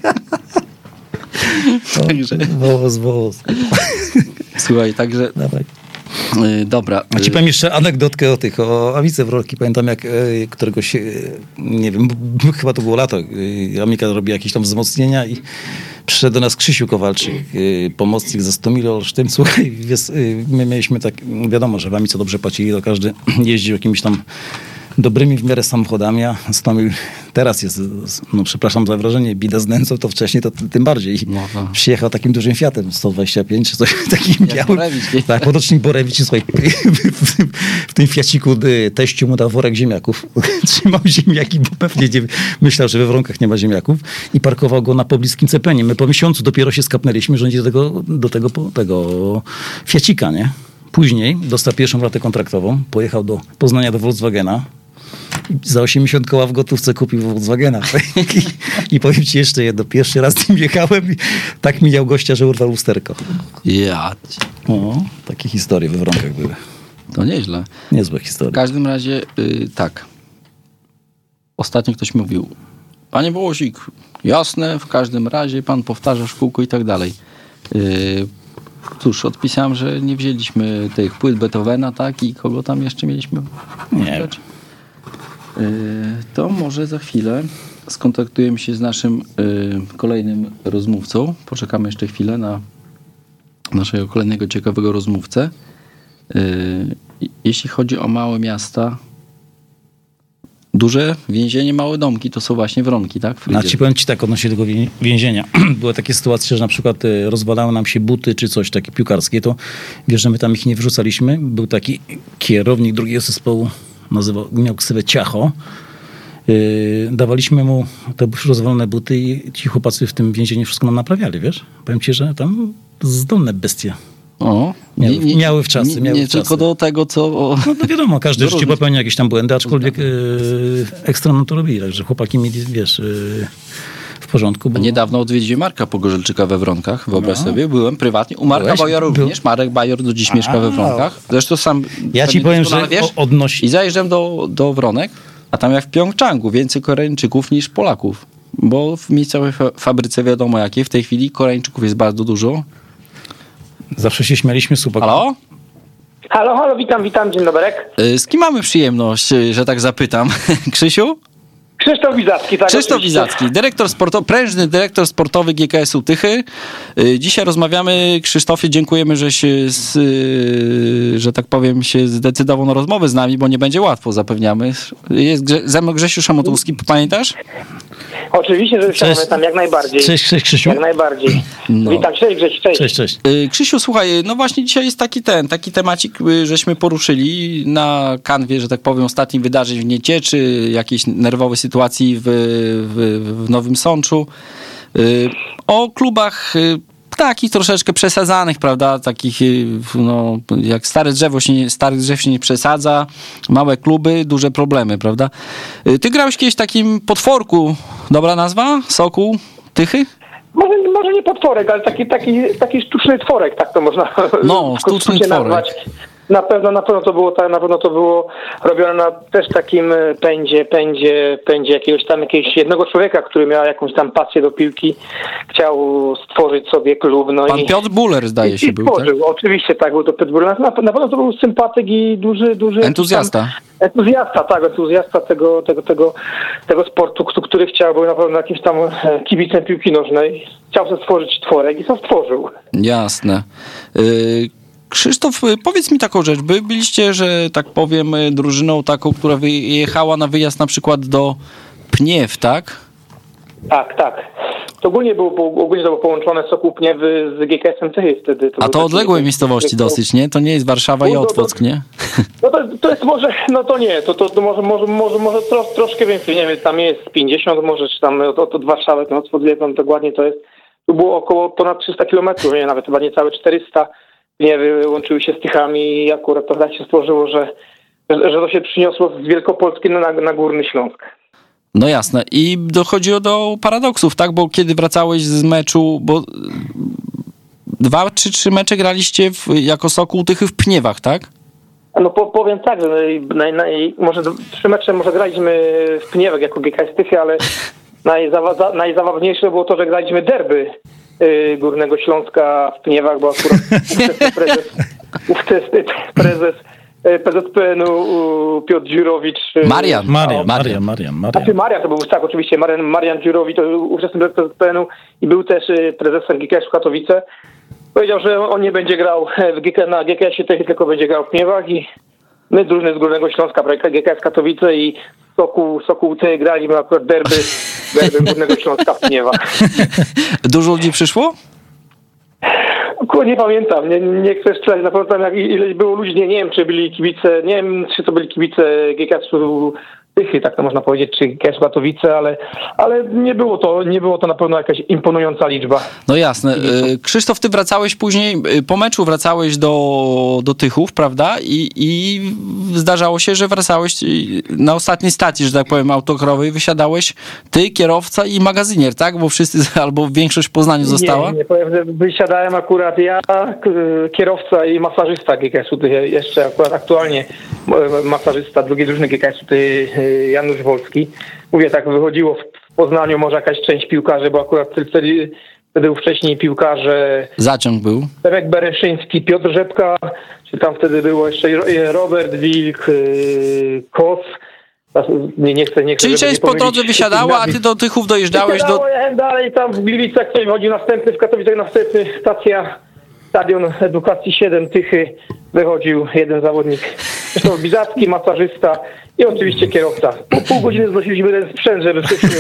Także... Wołos, wołos. Słuchaj, także... Dawaj. Yy, dobra. A ci powiem jeszcze anegdotkę o tych, o Amice Wronki. Pamiętam, jak y, któregoś, y, nie wiem, b- chyba to było lato, y, Amika robi jakieś tam wzmocnienia i przyszedł do nas Krzysiu Kowalczyk, y, pomocnik ze Stomil Olsztyn. Słuchaj, wiesz, y, my mieliśmy tak, wiadomo, że w Amice dobrze płacili, to każdy jeździł jakimiś tam dobrymi w miarę samochodami, a Stomil teraz jest, no przepraszam za wrażenie, bida z nędzą, to wcześniej to tym bardziej. No, no. Przyjechał takim dużym Fiatem sto dwadzieścia pięć, czy coś takim białym. Borewicz, tak, podocznik Borewicz, słuchaj, w, w, w tym Fiaciku teściu mu dał worek ziemniaków. Trzymał ziemniaki, bo pewnie nie, myślał, że we Wronkach nie ma ziemniaków i parkował go na pobliskim Cepenie. My po miesiącu dopiero się skapnęliśmy, że idzie do tego, do tego, tego Fiacika, nie? Później dostał pierwszą ratę kontraktową, pojechał do Poznania do Volkswagena. Za osiemdziesiąt koła w gotówce kupił Volkswagena. I, I powiem ci jeszcze jedno. Pierwszy raz tym jechałem i tak mijał gościa, że urwał lusterko. Ja. O, takie historie we Wronkach były. To nieźle. Niezłe historie. W każdym razie yy, tak. Ostatnio ktoś mówił, panie Wołosik, jasne, w każdym razie pan powtarza szkółko i tak dalej. Yy, Cóż, odpisałem, że nie wzięliśmy tych płyt Beethovena, tak? I kogo tam jeszcze mieliśmy? Nie. Yy, to może za chwilę skontaktujemy się z naszym yy, kolejnym rozmówcą. Poczekamy jeszcze chwilę na naszego kolejnego ciekawego rozmówcę. Yy, jeśli chodzi o małe miasta, duże więzienie, małe domki, to są właśnie Wronki, tak? A ci powiem ci tak odnośnie tego więzienia. Były takie sytuacje, że na przykład rozwalały nam się buty czy coś takie piłkarskie, to wiesz, że my tam ich nie wrzucaliśmy. Był taki kierownik drugiego zespołu, nazywał, miał ksywę Ciacho. Yy, dawaliśmy mu te rozwalone buty i ci chłopacy w tym więzieniu wszystko nam naprawiali, wiesz? Powiem ci, że tam zdolne bestie. O, miały, nie, miały w czasy. Nie, miały nie w czasy. Tylko do tego, co... O... No to wiadomo, każdy w życiu popełnia jakieś tam błędy, aczkolwiek yy, ekstra nam to robili, także chłopaki mieli, wiesz, yy, w porządku. Bo... Niedawno odwiedziłem Marka Pogorzelczyka we Wronkach, wyobraź no. sobie, byłem prywatnie. U Marka Byłeś? Bajora również, Marek Bajor do dziś A, mieszka we Wronkach. Zresztą sam... Ja ci powiem, że wiesz, odnosi... I zajeżdżam do, do Wronek, a tam jak w Pjongczangu więcej Koreańczyków niż Polaków. Bo w miejscowej fabryce wiadomo jakie, w tej chwili Koreańczyków jest bardzo dużo. Zawsze się śmialiśmy, słupek. Halo? Halo, halo, witam, witam, dzień dobry. Z kim mamy przyjemność, że tak zapytam? Krzysiu? Krzysztof Wizacki, tak. Krzysztof oczywiście. Wizacki, dyrektor sportowy, prężny dyrektor sportowy G K S-u Tychy. Dzisiaj rozmawiamy. Krzysztofie, dziękujemy, że się, z, że tak powiem, się zdecydował na rozmowę z nami, bo nie będzie łatwo, zapewniamy. Jest Grze- ze mną Grzesiu Szamotowski, pamiętasz? Oczywiście, że się pamiętam, jak najbardziej. Cześć, cześć Krzysiu. Jak najbardziej. No. Witam, cześć Grzesiu, cześć. Cześć, cześć. Krzysiu, słuchaj, no właśnie dzisiaj jest taki ten, taki temacik, żeśmy poruszyli na kanwie, że tak powiem, ostatnich wydarzeń w Niecieczy, jakiejś nerwowej sytuacji w, w, w Nowym Sączu. O klubach takich troszeczkę przesadzanych, prawda, takich, no, jak stare drzewo się nie, starych drzew się nie przesadza, małe kluby, duże problemy, prawda. Ty grałeś kiedyś w takim potworku, dobra nazwa? Sokół Tychy? Może, może nie potworek, ale taki, taki, taki sztuczny tworek, tak to można No, sztuczny tworek. nazwać. Na pewno, na pewno to było tak, na pewno to było robione na też takim pędzie, pędzie, pędzie jakiegoś tam jakiegoś jednego człowieka, który miał jakąś tam pasję do piłki, chciał stworzyć sobie klub. No Pan i, Piotr Buller, zdaje i, się, i był, stworzył. tak? Oczywiście tak, był to Piotr Buller. Na, na pewno to był sympatyk i duży, duży Entuzjasta. Tam, entuzjasta, tak, entuzjasta tego, tego, tego, tego sportu, który chciał, był na pewno jakimś tam kibicem piłki nożnej. Chciał sobie stworzyć tworek i to stworzył. Jasne. Y- Krzysztof, powiedz mi taką rzecz. By byliście, że tak powiem, drużyną taką, która wyjechała na wyjazd na przykład do Pniew, tak? Tak, tak. To ogólnie było, ogólnie to było połączone Sokół Pniewy z G K S-em Tychy wtedy. To A to odległe miejscowości dosyć, nie? To nie jest Warszawa i Otwock, nie? No to, to jest może, no to nie, to, to, to może, może, może, może tro, troszkę więcej, nie wiem, tam jest pięćdziesiąt może, czy tam od, od Warszawy, no Otwock, wie pan dokładnie, to jest, to było około ponad trzysta kilometrów, nie, nawet chyba niecałe czterysta. Nie łączyły się z Tychami i akurat to tak się stworzyło, że, że, że to się przyniosło z Wielkopolski na, na Górny Śląsk. No jasne. I dochodziło do paradoksów, tak? Bo kiedy wracałeś z meczu, bo dwa czy trzy mecze graliście w, jako Sokół Tychy w Pniewach, tak? No po, powiem tak, że naj, naj, może trzy mecze może graliśmy w Pniewach jako G K S Tychy, ale najzawa, najzabawniejsze było to, że graliśmy derby Górnego Śląska w Pniewach, bo akurat prezes, ówczesny prezes P Z P N-u Piotr Dziurowicz. Marian. Marian, Marian, Marian. Znaczy Marian to był, tak, oczywiście, Marian, Marian Dziurowicz, to ówczesny prezes P Z P N-u i był też prezesem G K S-u Katowice. Powiedział, że on nie będzie grał w G K S, na G K S-ie, tylko będzie grał w Pniewach i my drużyny z Górnego Śląska, G K S Katowice i Sokół, Sokół Ty graliśmy akurat derby, derby Górnego Śląska w Pniewach. Dużo ludzi przyszło? Kurwa, nie pamiętam, nie, nie chcę strzelać, na pewno tam jak ileś było ludzi, nie, nie wiem, czy byli kibice, nie wiem, czy to byli kibice G K S-u Tychy, tak to można powiedzieć, czy G K S Katowice, ale, ale nie było to, nie było to na pewno jakaś imponująca liczba. No jasne. Krzysztof, ty wracałeś później, po meczu wracałeś do, do Tychów, prawda? I, i zdarzało się, że wracałeś na ostatniej stacji, że tak powiem, autokarowej, wysiadałeś ty, kierowca i magazynier, tak? Bo wszyscy, albo większość w Poznaniu została? Nie, nie powiem, że wysiadałem akurat ja, kierowca i masażysta G K S-u Tychy, jeszcze akurat aktualnie masażysta drugiej drużyny G K S-u Tychy, Janusz Wolski. Mówię, tak wychodziło w Poznaniu może jakaś część piłkarzy, bo akurat wtedy, wtedy wcześniej piłkarze... Zaciąg był. Terek Bereszyński, Piotr Rzepka, czy tam wtedy było jeszcze Robert Wilk, Kos. Nie, nie chcę, nie chcę, Czyli część po drodze wysiadała, a ty do Tychów dojeżdżałeś do... Dalej tam w Gliwicach ktoś wychodził następny, w Katowicach następny, stacja, stadion Edukacji siedem, Tychy, wychodził jeden zawodnik. Zresztą Bizacki, masażysta i oczywiście kierowca. Po pół godziny znosiliśmy ten sprzęt, żeby...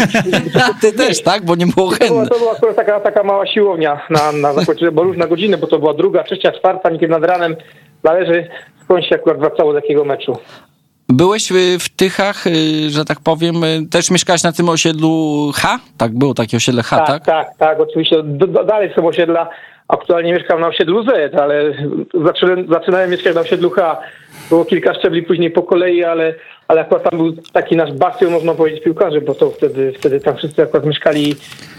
Ty też, tak? Bo nie było chętnych. To była akurat taka, taka mała siłownia na, na zakończenie, bo różne godziny, bo to była druga, trzecia, czwarta, niekiedy nad ranem należy, skąd się akurat wracało z takiego meczu. Byłeś w Tychach, że tak powiem, też mieszkałeś na tym osiedlu H? Tak, było takie osiedle H, tak? Tak, tak, tak, oczywiście. D- dalej są osiedla. Aktualnie mieszkam na osiedlu Z, ale zaczynałem, zaczynałem mieszkać na osiedlu H. Było kilka szczebli później po kolei, ale, ale akurat tam był taki nasz bastion, można powiedzieć, piłkarzy, bo to wtedy, wtedy tam wszyscy akurat mieszkali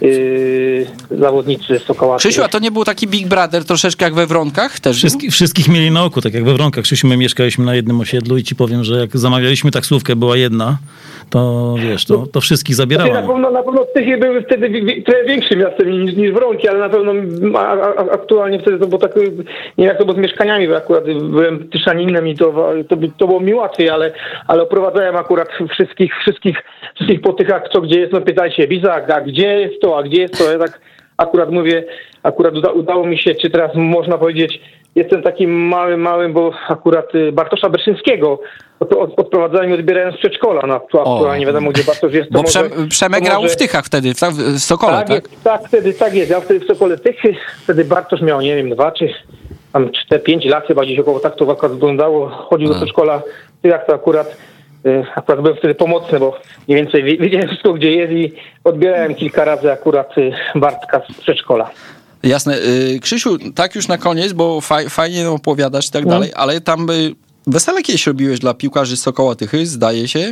yy, zawodnicy Sokoła. Krzysiu, a to nie był taki Big Brother troszeczkę jak we Wronkach? Też Wszystki, wszystkich mieli na oku, tak jak we Wronkach. Krzysiu, my mieszkaliśmy na jednym osiedlu i ci powiem, że jak zamawialiśmy taksówkę, była jedna, to wiesz, to, to wszystkich zabierała. Na pewno, na pewno Tychy były wtedy trochę większym miastem niż, niż Wronki, ale na pewno a, a, aktualnie wtedy to było tak, nie wiem jak to było z mieszkaniami, bo akurat byłem Tyszaninem i to, to, to było mi łatwiej, ale, ale odprowadzałem akurat wszystkich, wszystkich, wszystkich po tych, co gdzie jest, no pytaj się, Bizak, a gdzie jest to, a gdzie jest to, ja tak akurat mówię, akurat uda, udało mi się, czy teraz można powiedzieć, jestem takim małym, małym, bo akurat Bartosza Berszyńskiego od, od, odprowadzałem i odbierałem z przedszkola, no tu aktualnie nie wiadomo, gdzie Bartosz jest. Bo może, Przemek grał może... w Tychach wtedy, w, w Sokole, tak? Tak, jest, tak, wtedy, tak jest, ja wtedy w Sokole Tychy, wtedy Bartosz miał, nie wiem, dwa czy tam cztery, pięć lat chyba gdzieś około, tak to akurat wyglądało, chodził do przedszkola w Tychach, to akurat Akurat byłem wtedy pomocny, bo mniej więcej wiedziałem wszystko, gdzie jest i odbierałem kilka razy akurat Bartka z przedszkola. Jasne. Krzysiu, tak już na koniec, bo faj, fajnie opowiadasz i tak no. dalej, ale tam by wesele kiedyś robiłeś dla piłkarzy z Sokoła Tychy, zdaje się?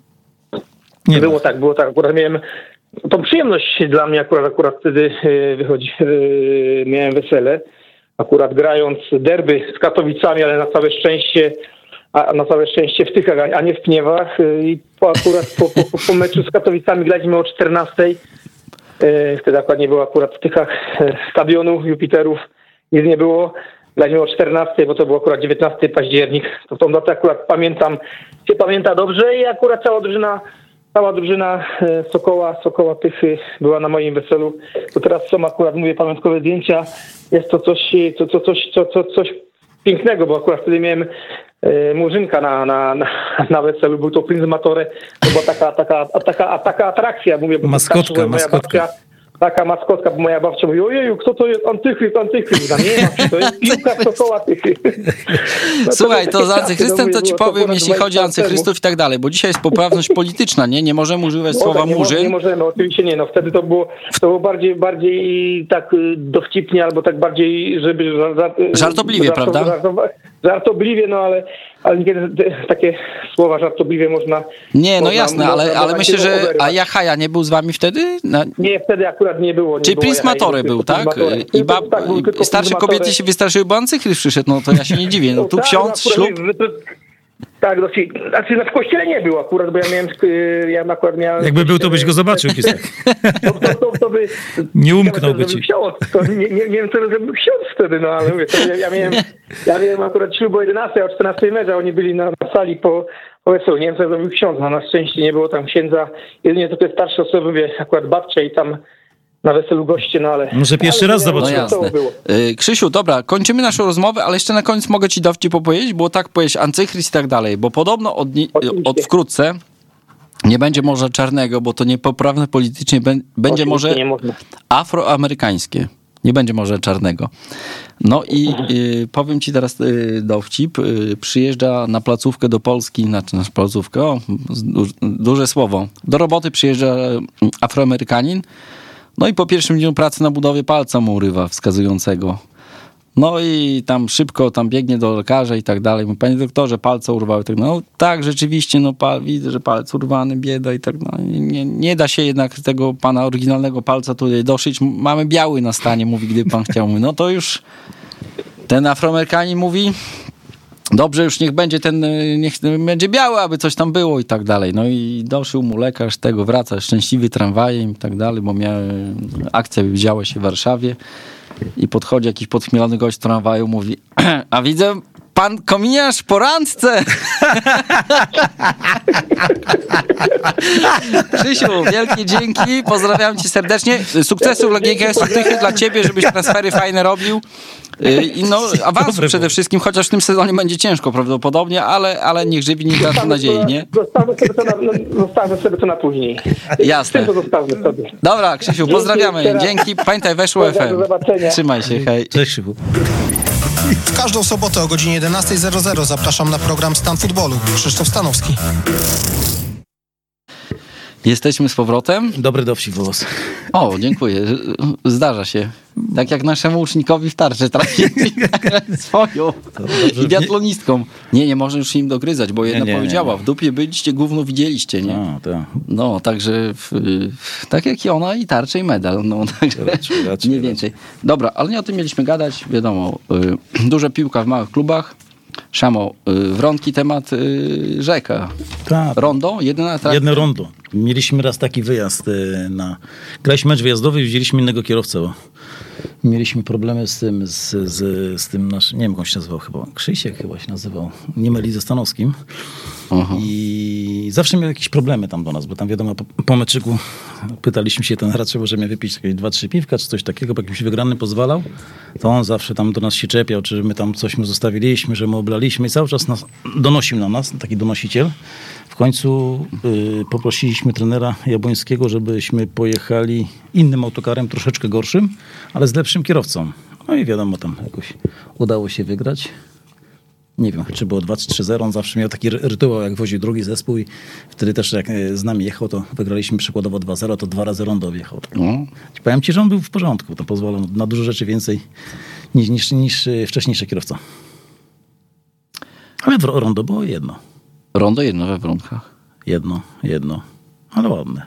Nie było tak, było tak. Akurat miałem tą przyjemność dla mnie akurat, akurat wtedy wychodzi, miałem wesele. Akurat grając derby z Katowicami, ale na całe szczęście a na całe szczęście w Tychach, a nie w Pniewach. I po, akurat po, po, po meczu z Katowicami graliśmy o czternastej. Wtedy akurat nie było akurat w Tychach stadionu Jupiterów. Nic nie było. Graliśmy o czternastej, bo to był akurat dziewiętnasty październik. To tą datę akurat pamiętam, się pamięta dobrze i akurat cała drużyna, cała drużyna Sokoła, Sokoła Tychy była na moim weselu. To teraz są akurat, mówię, pamiątkowe zdjęcia. Jest to coś, to, to, coś, to, to, coś pięknego, bo akurat wtedy miałem Murzynka na, na, na, na weselu, był to Prince Matore, to była taka, taka, taka, taka atrakcja, mówię, bo maskotka, moja maskotka. Babcia, taka maskotka, bo moja babcia mówi, ojeju, kto to jest Antychryst, Antychryst, no nie ma, to jest piłka Sokoła Tychy. No Słuchaj, to z Antychrystem to ci powiem, jeśli chodzi o Antychrystów i tak dalej, bo dzisiaj jest poprawność polityczna, nie? Nie możemy używać słowa nie murzyn. Nie możemy, oczywiście nie, no wtedy to było, to było bardziej, bardziej tak dowcipnie, albo tak bardziej, żeby... Żartobliwie, żart, prawda? Żartobliwie, żartobliwie, no ale, ale niekiedy takie słowa żartobliwie można... Nie, no można, jasne, można, ale, można ale myślę, że... oberwać. A Jachaja nie był z wami wtedy? Na... Nie, wtedy akurat nie było. Nie Czyli było Prince Jachaj, Matore był, tak? I, bab... tak, był tylko I starsze Prince kobiety Matore. się wystraszyły, bo Antychryst przyszedł, no to ja się nie dziwię. No tu tak, ksiądz, akurat, ślub... Tak, znaczy, znaczy w kościele nie był akurat, bo ja miałem, ja akurat miałem... Jakby był, to byś go zobaczył, Kisek. To, to, to, to by... Nie umknąłby ja ci. Ksiądz, to nie, nie, nie wiem, co zrobił ksiądz wtedy, no ale mówię, to ja, ja miałem, ja miałem akurat ślub o jedenastej, a o czternastej mecz, a oni byli na, na sali po, po weselu. Nie wiem, co zrobił ksiądz, no na szczęście nie było tam księdza. Jedynie to te starsze osoby, mówię, akurat babcia i tam na weselu goście, no ale... Może pierwszy ale, raz nie, No zobaczyłem. jasne. było. Y, Krzysiu, dobra, kończymy naszą rozmowę, ale jeszcze na koniec mogę ci dowcip opowiedzieć, było tak powiedzieć Antychryst i tak dalej, bo podobno od, nie, od wkrótce nie będzie Morza Czarnego, bo to niepoprawne politycznie, bę- będzie Oczywiście morze nie można. afroamerykańskie. Nie będzie Morza Czarnego. No i y, powiem ci teraz y, dowcip. Y, przyjeżdża na placówkę do Polski, znaczy na placówkę, o, du, duże słowo. Do roboty przyjeżdża Afroamerykanin. No i po pierwszym dniu pracy na budowie palca mu urywa wskazującego. No i tam szybko tam biegnie do lekarza i tak dalej. Mówi, panie doktorze, palce urwały. Tak, no tak, rzeczywiście, no pal, widzę, że palec urwany, bieda i tak dalej. No, nie, nie da się jednak tego pana oryginalnego palca tutaj doszyć. Mamy biały na stanie, mówi, gdyby pan chciał. Mówi, no to już ten Afroamerykanin mówi, dobrze, już niech będzie ten, niech będzie biały, aby coś tam było i tak dalej. No i doszył mu lekarz tego, wraca szczęśliwy tramwajem i tak dalej, bo miał, akcja działa się w Warszawie i podchodzi jakiś podchmielony gość z tramwaju, mówi, a widzę, pan kominiarz po randce. Krzysiu, wielkie dzięki, pozdrawiam cię serdecznie. Sukcesów dla G K S-u Tychy, dla ciebie, żebyś transfery fajne robił. I no, awansu przede wszystkim, chociaż w tym sezonie będzie ciężko prawdopodobnie, ale, ale niech żywi nie traci nadziei, nie? Zostawmy sobie to na, zostawmy sobie to na później. Jasne. To zostawmy sobie. Dobra, Krzysiu, pozdrawiamy. Dzięki. Pamiętaj, weszło F M. Do zobaczenia. Trzymaj się, hej. Cześć, Krzychu. W każdą sobotę o godzinie jedenastej zero zero zapraszam na program Stan Futbolu. Krzysztof Stanowski. Jesteśmy z powrotem. Dobry dowcip was. O, dziękuję. Zdarza się. Tak jak naszemu ucznikowi w tarczę trafili swoją i biatlonistką. Nie, nie można już im dogryzać, bo jedna nie, nie, powiedziała, nie. w dupie byliście, gówno widzieliście, nie? A, tak. No, także w, w, tak jak i ona i tarczę i medal. No, także Raczej, raczej, nie więcej. Dobra, ale nie o tym mieliśmy gadać. Wiadomo, y, duża piłka w małych klubach. Szamo, y, wronki temat y, rzeka. Tak. Rondo, jedyna atrakcja. Jedno rondo. Mieliśmy raz taki wyjazd y, na... Graliśmy mecz wyjazdowy i wzięliśmy innego kierowcę, bo mieliśmy problemy z tym, z, z, z tym naszym, nie wiem jak on się nazywał chyba, Krzysiek chyba się nazywał, nie myli ze Stanowskim. Aha. I zawsze miał jakieś problemy tam do nas, bo tam wiadomo, po, po meczyku pytaliśmy się ten raczej, może miał wypić jakieś dwa, trzy piwka, czy coś takiego, bo jakimś wygranym pozwalał, to on zawsze tam do nas się czepiał, czy my tam coś mu zostawiliśmy, że mu oblaliśmy i cały czas nas, donosił na nas, taki donosiciel. W końcu y, poprosiliśmy trenera Jabłońskiego, żebyśmy pojechali innym autokarem, troszeczkę gorszym, ale z lepszym kierowcą. No i wiadomo, tam jakoś udało się wygrać. Nie wiem, czy było dwa czy trzy zero. On zawsze miał taki rytuał, jak woził drugi zespół i wtedy też jak z nami jechał, to wygraliśmy przykładowo dwa zero, to dwa razy rondo wjechał. No. Powiem ci, że on był w porządku. To pozwala na dużo rzeczy więcej niż, niż, niż wcześniejszy kierowca. Ale w rondo było jedno. Rondo jedno we Wronkach. Jedno, jedno. Ale ładne.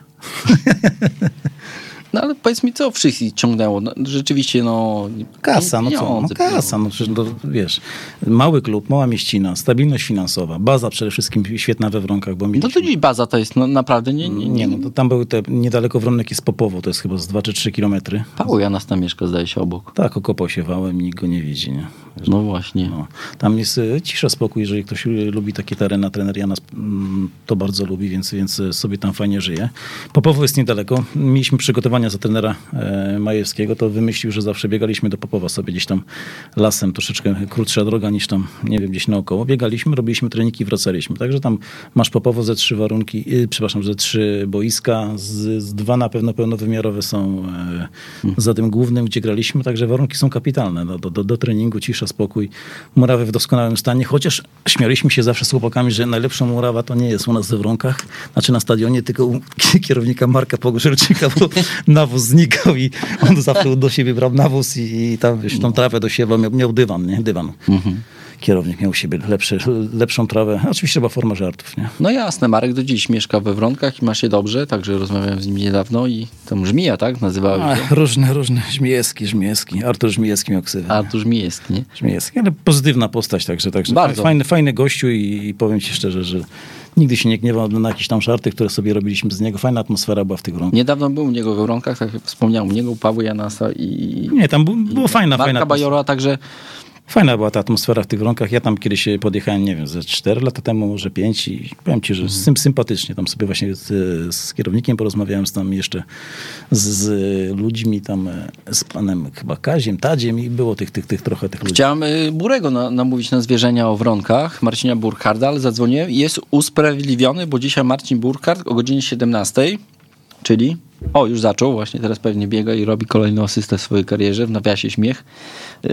No ale powiedz mi, co wszystkich ciągnęło? No, rzeczywiście, no... Kasa, no co? No kasa, no przecież, no, wiesz, mały klub, mała mieścina, stabilność finansowa, baza przede wszystkim świetna we Wronkach, bo mieliśmy... No to dziś baza to jest no, naprawdę nie... Nie, nie no to tam były te, niedaleko Wronek jest Popowo, to jest chyba z dwa czy trzy kilometry. Paweł Janas tam mieszka, zdaje się, obok. Tak, okopał się wałem i nikt go nie widzi, nie? Wiesz, no właśnie. No. Tam jest cisza, spokój, jeżeli ktoś lubi takie tereny, a trener Janas to bardzo lubi, więc, więc sobie tam fajnie żyje. Popowo jest niedaleko, mieliśmy przygotowania za trenera e, Majewskiego, to wymyślił, że zawsze biegaliśmy do Popowa sobie gdzieś tam lasem, troszeczkę krótsza droga niż tam, nie wiem, gdzieś naokoło. Biegaliśmy, robiliśmy treniki i wracaliśmy. Także tam masz Popowo ze trzy warunki, yy, przepraszam, ze trzy boiska, z, z dwa na pewno pełnowymiarowe są e, hmm. za tym głównym, gdzie graliśmy, także warunki są kapitalne do, do, do treningu, cisza, spokój. Murawy w doskonałym stanie, chociaż śmialiśmy się zawsze z chłopakami, że najlepsza murawa to nie jest u nas we Wronkach, znaczy na stadionie, tylko u kierownika Marka Pogorzelczyka, bo nawóz znikał i on zawsze do siebie brał nawóz i, i tam, wiesz, tą trawę do siebie miał, miał dywan, nie? Dywan. Mhm. Kierownik miał u siebie lepszy, lepszą trawę. Oczywiście była forma żartów, nie? No jasne, Marek do dziś mieszka we Wronkach i ma się dobrze, także rozmawiałem z nim niedawno i tam Żmija, tak? Nazywały się. Różne, różne. Żmijewski, Żmijewski. Artur Żmijewski miał ksywę. Artur Żmijewski, nie? Żmijewski, ale pozytywna postać, także, także bardzo. Fajny, fajny gościu i, i powiem ci szczerze, że nigdy się nie gniewał na jakieś tam żarty, które sobie robiliśmy z niego. Fajna atmosfera była w tych Wronkach. Niedawno był u niego we Wronkach, tak jak wspomniałem, u niego, u Pawła Janasa i... Nie, tam było, było fajna, Marka fajna Bajora, także... Fajna była ta atmosfera w tych Wronkach. Ja tam kiedyś podjechałem, nie wiem, ze cztery lata temu, może pięć i powiem ci, że Mhm. sym, sympatycznie. Tam sobie właśnie z, z kierownikiem porozmawiałem, z tam jeszcze z, z ludźmi tam, z panem chyba Kaziem, Tadziem i było tych, tych, tych trochę tych ludzi. Chciałem y, Burego na, namówić na zwierzenia o Wronkach, Marcina Burkharda, ale zadzwoniłem i jest usprawiedliwiony, bo dzisiaj Marcin Burkhard o godzinie siedemnastej, czyli... O, już zaczął, właśnie teraz pewnie biega i robi kolejną asystę w swojej karierze, w nawiasie śmiech. Y,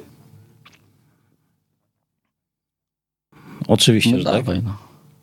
Oczywiście, no że dawaj, tak. No.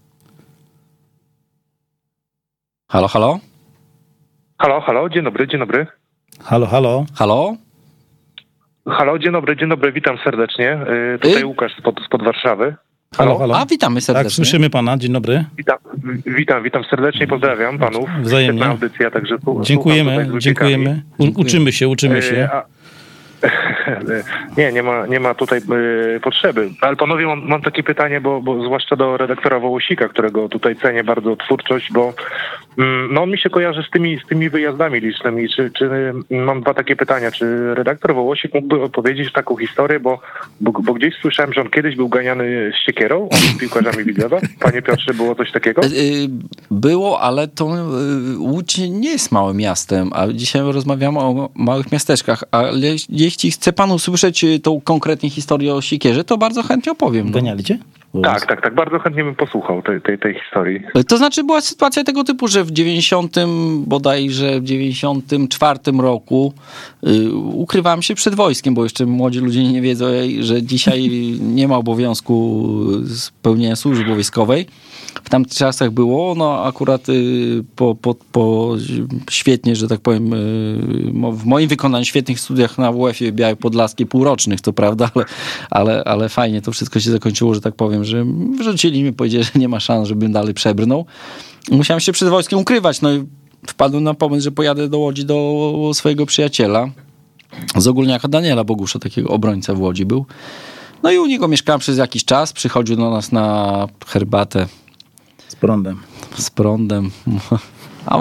Halo, halo? Halo, halo, dzień dobry, dzień dobry. Halo, halo. Halo? Halo, dzień dobry, dzień dobry, witam serdecznie. Yy, tutaj Y? Łukasz spod, spod Warszawy. Halo, halo. A, witamy serdecznie. Tak, słyszymy pana, dzień dobry. Witam, witam, witam serdecznie, pozdrawiam panów. Wzajemnie. Świetna audycja, także słucham Dziękujemy, tutaj z łypiekami. dziękujemy. U, uczymy się, uczymy Yy, się. a- Nie, nie ma, nie ma tutaj y, potrzeby. Ale panowie, mam, mam takie pytanie, bo, bo zwłaszcza do redaktora Wołosika, którego tutaj cenię bardzo twórczość, bo mm, no on mi się kojarzy z tymi, z tymi wyjazdami licznymi. Czy, czy mam dwa takie pytania. Czy redaktor Wołosik mógłby opowiedzieć taką historię, bo, bo, bo gdzieś słyszałem, że on kiedyś był ganiany z siekierą z piłkarzami Widzewa. Panie Piotrze, było coś takiego? Y, y, Było, ale to y, Łódź nie jest małym miastem, a dzisiaj rozmawiamy o małych miasteczkach, ale jeśli chce pan usłyszeć tą konkretnie historię o siekierze, to bardzo chętnie opowiem. No. Ganiali cię? Tak, tak, tak. Bardzo chętnie bym posłuchał tej, tej, tej historii. To znaczy była sytuacja tego typu, że w dziewięćdziesiątym bodajże w dziewięćdziesiątym czwartym roku y, ukrywałem się przed wojskiem, bo jeszcze młodzi ludzie nie wiedzą, że dzisiaj nie ma obowiązku spełnienia służby wojskowej. W tamtych czasach było, no akurat y, po, po, po świetnie, że tak powiem, y, w moim wykonaniu świetnych studiach na W F-ie Białej Podlaskiej półrocznych, to prawda, ale, ale, ale fajnie to wszystko się zakończyło, że tak powiem, że wrzucili mi, powiedzieli, że nie ma szans, żebym dalej przebrnął. Musiałem się przed wojskiem ukrywać, no i wpadłem na pomysł, że pojadę do Łodzi do swojego przyjaciela z Ogólniaka Daniela Bogusza, takiego obrońca w Łodzi był. No i u niego mieszkałem przez jakiś czas, przychodził do nas na herbatę Z prądem. z prądem. A,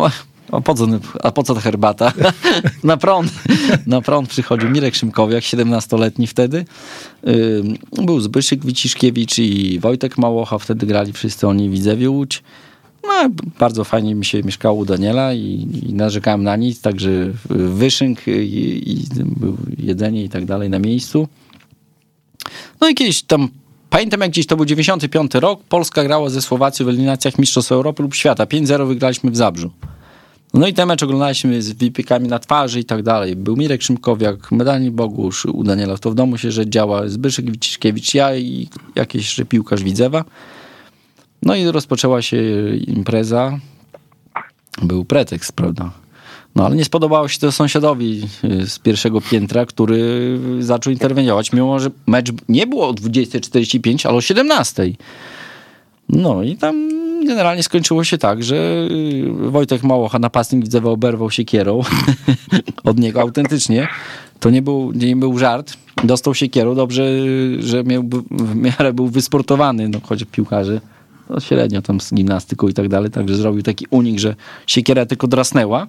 A po co, a po co ta herbata? na prąd. Na prąd przychodził Mirek Szymkowiak, siedemnastoletni wtedy. Był Zbyszek Wiciszkiewicz i Wojtek Małocha. Wtedy grali wszyscy oni w Widzewie Łódź. No, bardzo fajnie mi się mieszkało u Daniela i, i narzekałem na nic, także wyszynk i, i było jedzenie i tak dalej na miejscu. No i kiedyś tam, pamiętam jak gdzieś to był dziewięćdziesiąty piąty rok, Polska grała ze Słowacją w eliminacjach Mistrzostw Europy lub Świata. pięć zero wygraliśmy w Zabrzu. No i ten mecz oglądaliśmy z wypiekami na twarzy i tak dalej. Był Mirek Szymkowiak, Medalni Bogusz, u Daniela to w domu się, że działa Zbyszek Wiciszkiewicz, ja i jakiś jeszcze piłkarz Widzewa. No i rozpoczęła się impreza. Był pretekst, prawda? No ale nie spodobało się to sąsiadowi z pierwszego piętra, który zaczął interweniować, mimo że mecz nie było o dwudziestej czterdzieści pięć, ale o siedemnastej. No i tam generalnie skończyło się tak, że Wojtek Małocha, napastnik Widzewa, oberwał siekierą od niego autentycznie. To nie był, nie był żart. Dostał siekierą. Dobrze, że miał, w miarę był wysportowany, no choć piłkarze no, średnio tam z gimnastyką i tak dalej, także zrobił taki unik, że siekiera tylko drasnęła.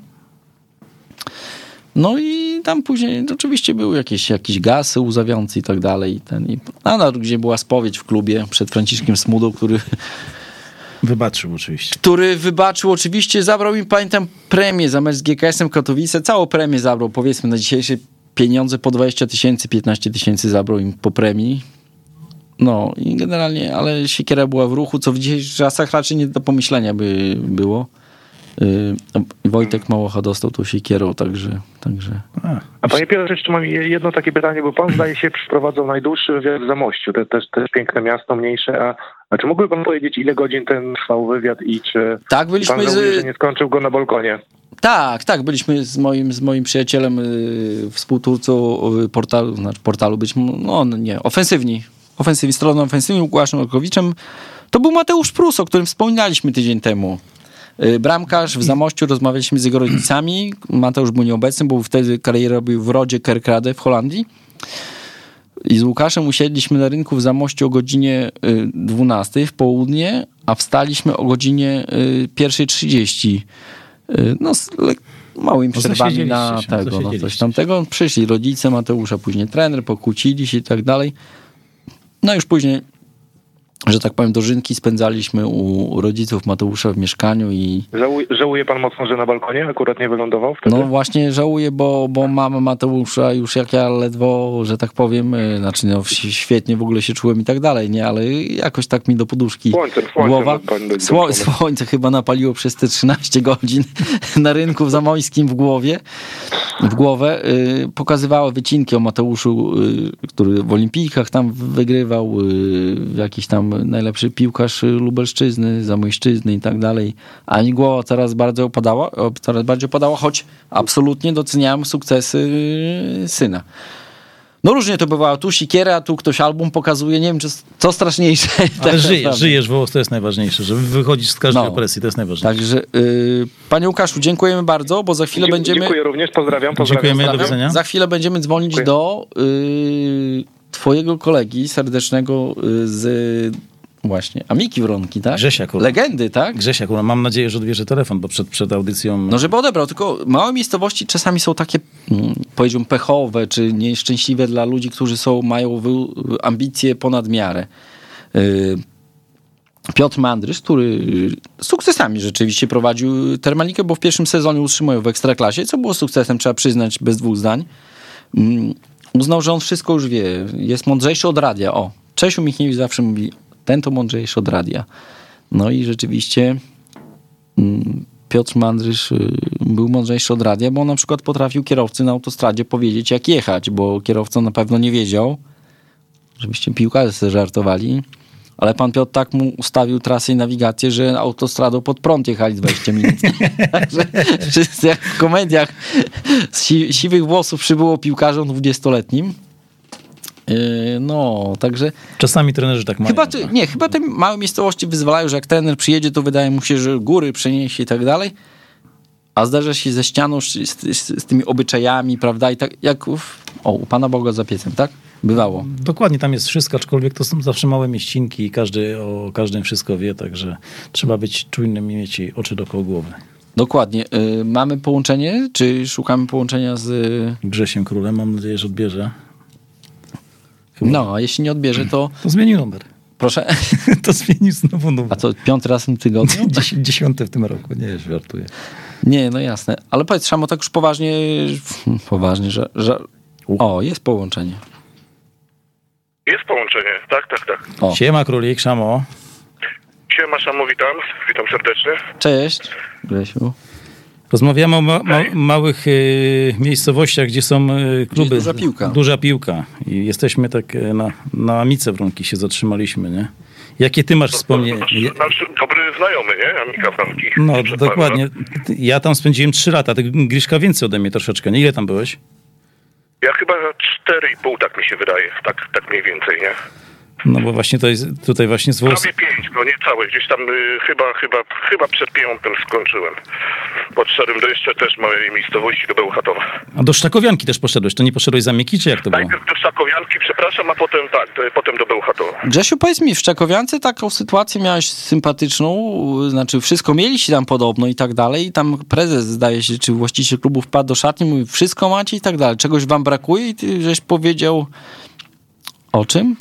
No i tam później oczywiście były jakieś, jakieś gasy łzawiące i tak dalej. Ten, i, a na gdzie była spowiedź w klubie przed Franciszkiem Smudą, który... Wybaczył oczywiście. Który wybaczył oczywiście, zabrał mi, pamiętam, premię za mecz z G K S-em Katowice. Całą premię zabrał, powiedzmy, na dzisiejsze pieniądze po dwadzieścia tysięcy, piętnaście tysięcy zabrał im po premii. No i generalnie, ale siekiera była w ruchu, co w dzisiejszych czasach raczej nie do pomyślenia by było. Yy, Wojtek Małocha dostał tą siekierą, także... także... A, a panie Piotrze, jeszcze mam jedno takie pytanie, bo pan zdaje się przeprowadzał najdłuższy wywiad w Zamościu. To jest też, też piękne miasto, mniejsze. A, a czy mógłby pan powiedzieć, ile godzin ten trwał wywiad i czy tak, byliśmy pan żałuje, z... że nie skończył go na balkonie? Tak, tak, byliśmy z moim, z moim przyjacielem, yy, współtwórcą portalu, znaczy portalu być, no nie, ofensywni, ofensywni, stroną ofensywną, Łukaszem Olkowiczem. To był Mateusz Prus, o którym wspominaliśmy tydzień temu. Bramkarz w Zamościu, rozmawialiśmy z jego rodzicami. Mateusz był nieobecny, bo wtedy karierę robił w Rodzie Kerkrade w Holandii. I z Łukaszem usiedliśmy na rynku w Zamościu o godzinie dwunastej w południe, a wstaliśmy o godzinie pierwszej trzydzieści. No z małymi przerwami na się, tego, no coś tamtego. Przyszli rodzice Mateusza, później trener, pokłócili się i tak dalej. No już później, że tak powiem, dożynki spędzaliśmy u rodziców Mateusza w mieszkaniu i... Żałuje, żałuje pan mocno, że na balkonie akurat nie wylądował wtedy? No właśnie żałuję, bo, bo mama Mateusza już jak ja ledwo, że tak powiem, znaczy no świetnie w ogóle się czułem i tak dalej, nie, ale jakoś tak mi do poduszki słońce, słońce, głowa... Sło, słońce chyba napaliło przez te trzynaście godzin na rynku w Zamojskim w głowie, w głowę. Yy, pokazywały wycinki o Mateuszu, yy, który w olimpijkach tam wygrywał, yy, jakiś tam najlepszy piłkarz Lubelszczyzny, Zamojszczyzny i tak dalej. Ani głowa coraz bardziej opadała, coraz bardziej opadała, choć absolutnie doceniałem sukcesy syna. No różnie to bywało. Tu sikierę, a tu ktoś album pokazuje. Nie wiem, czy co straszniejsze. Ale żyjesz, żyjesz, Wołos, to jest najważniejsze, żeby wychodzić z każdej no, opresji, to jest najważniejsze. Także, yy, panie Łukaszu, dziękujemy bardzo, bo za chwilę Dzie- będziemy... Dziękuję również, pozdrawiam. pozdrawiam Dziękujemy, do widzenia. Za chwilę będziemy dzwonić Dziękuję. do yy, twojego kolegi serdecznego yy, z... Właśnie, Amiki Wronki, tak? Grzesia Kurwa. Legendy, tak? Grzesia Kurwa. Mam nadzieję, że odbierze telefon, bo przed, przed audycją... No żeby odebrał, tylko małe miejscowości czasami są takie, mm, powiedziałbym, pechowe, czy nieszczęśliwe dla ludzi, którzy są, mają wy, ambicje ponad miarę. Yy, Piotr Mandrysz, który z sukcesami rzeczywiście prowadził Termalikę, bo w pierwszym sezonie utrzymują w Ekstraklasie, co było sukcesem, trzeba przyznać, bez dwóch zdań. Yy, uznał, że on wszystko już wie. Jest mądrzejszy od radia. O, Czesiu Michniewicz zawsze mówi, ten to mądrzejszy od radia. No i rzeczywiście Piotr Mandrysz był mądrzejszy od radia, bo on na przykład potrafił kierowcy na autostradzie powiedzieć, jak jechać, bo kierowca na pewno nie wiedział. Oczywiście piłkarze sobie żartowali, ale pan Piotr tak mu ustawił trasę i nawigację, że autostradą pod prąd jechali dwadzieścia minut. Także wszyscy jak w komediach z si- siwych włosów przybyło piłkarzom dwudziestoletnim. No, także... Czasami trenerzy tak mają. Chyba ty, nie, chyba te małe miejscowości wyzwalają, że jak trener przyjedzie, to wydaje mu się, że góry przeniesie i tak dalej, a zdarza się ze ścianą, z, z, z tymi obyczajami, prawda, i tak jak w, o, u Pana Boga za piecem, tak? Bywało. Dokładnie, tam jest wszystko, aczkolwiek to są zawsze małe mieścinki i każdy o każdym wszystko wie, także trzeba być czujnym i mieć oczy dookoła głowy. Dokładnie. Y, mamy połączenie, czy szukamy połączenia z... Grzesiem Królem, mam nadzieję, że odbierze. Chyba. No, a jeśli nie odbierze, to... To zmienił numer. Proszę? To zmienił znowu numer. A to piąty raz w tym tygodniu? Dzies- dziesiąty w tym roku, nie, żartuję. Nie, no jasne. Ale powiedz, Szamo, tak już poważnie, poważnie, że... że... O, jest połączenie. Jest połączenie, tak, tak, tak. O. Siema Królik, Szamo. Siema, Szamo, witam. Witam serdecznie. Cześć, Grzesiu. Rozmawiamy o ma- ma- małych y, miejscowościach, gdzie są y, kluby. duża piłka. Duża piłka. I jesteśmy tak y, na, na Amice Wronki się zatrzymaliśmy, nie? Jakie ty masz wspomnienia? Nasz, nasz dobry znajomy, nie? Amika Wronki. No, Przed dokładnie. panem. Ja tam spędziłem trzy lata. Ty, Griszka, więcej ode mnie troszeczkę. Nie? Ile tam byłeś? Ja chyba cztery i pół, tak mi się wydaje. Tak, tak mniej więcej, nie? No bo właśnie to jest tutaj właśnie z Włos... Prawie pięć, no nie całe. Gdzieś tam y, chyba, chyba, chyba przed piątym skończyłem. Podszedłem do jeszcze też małej miejscowości, do Bełchatowa. A do Sztakowianki też poszedłeś. To nie poszedłeś za Miki, czy jak to było? Najpierw do Szakowianki, przepraszam, a potem tak, to, potem do Bełchatowa. Grzesiu, powiedz mi, w Szczekowiance taką sytuację miałeś sympatyczną, znaczy wszystko mieliście tam podobno i tak dalej, i tam prezes, zdaje się, czy właściciel klubu wpadł do szatni, mówi, wszystko macie i tak dalej, czegoś wam brakuje i ty żeś powiedział o czym?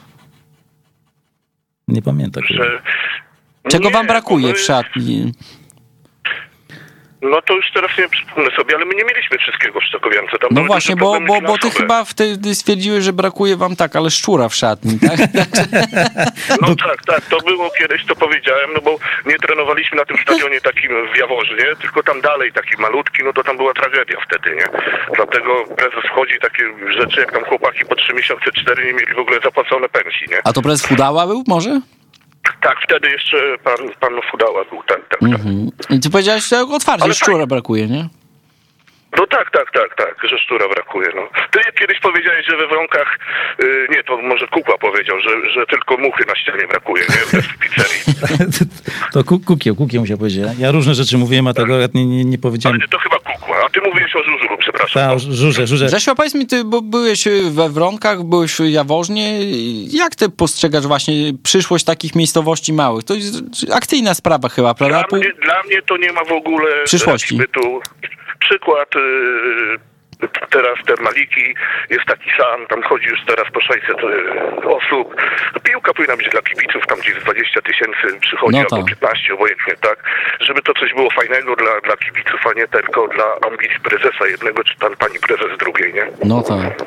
Nie pamiętam. Że... Czego Nie, wam brakuje bo my- w szatni? No to już teraz nie przypomnę sobie, ale my nie mieliśmy wszystkiego w Szczekowiance. Tam No były właśnie, duże bo, problemy bo, bo ty finansowe. chyba wtedy stwierdziłeś, że brakuje wam tak, ale szczura w szatni, tak? No tak, tak, to było kiedyś, to powiedziałem, no bo nie trenowaliśmy na tym stadionie takim w Jaworze, nie? Tylko tam dalej, taki malutki, no to tam była tragedia wtedy, nie? Dlatego prezes wchodzi, takie rzeczy, jak tam chłopaki po trzy miesiące, cztery nie mieli w ogóle zapłacone pensji, nie? A to prezes Fudała był może? Tak, wtedy jeszcze pan, pan Fudała był, tak, tak, tak. Mhm. I ty powiedziałeś że otwarcie, Ale szczura fajnie. brakuje, nie? No tak, tak, tak, tak, że szczura brakuje, no. Ty kiedyś powiedziałeś, że we Wronkach, yy, nie, to może Kukła powiedział, że, że tylko muchy na ścianie brakuje, nie? W pizzerii. To ku- Kukieł, Kukieł musiał powiedzieć. Ja różne rzeczy mówiłem, a tego nie, nie, nie Ale powiedziałem. nie, to chyba Kukła, a ty mówiłeś o Żużulu, przepraszam. Ta, żurze, żurze. Grzesiu, a powiedz mi, ty bo byłeś we Wronkach, byłeś w Jaworznie. Jak ty postrzegasz właśnie przyszłość takich miejscowości małych? To jest akcyjna sprawa chyba, prawda? Dla mnie, dla mnie to nie ma w ogóle Przyszłości. tu przykład yy, teraz Termaliki jest taki sam, tam chodzi już teraz po sześćset yy, osób. Piłka powinna być dla kibiców, tam gdzie dwadzieścia tysięcy przychodzi, No albo tak. piętnaście, obojętnie, tak? Żeby to coś było fajnego dla, dla kibiców, a nie tylko dla ambicji prezesa jednego, czy tam pani prezes drugiej, nie? No tak.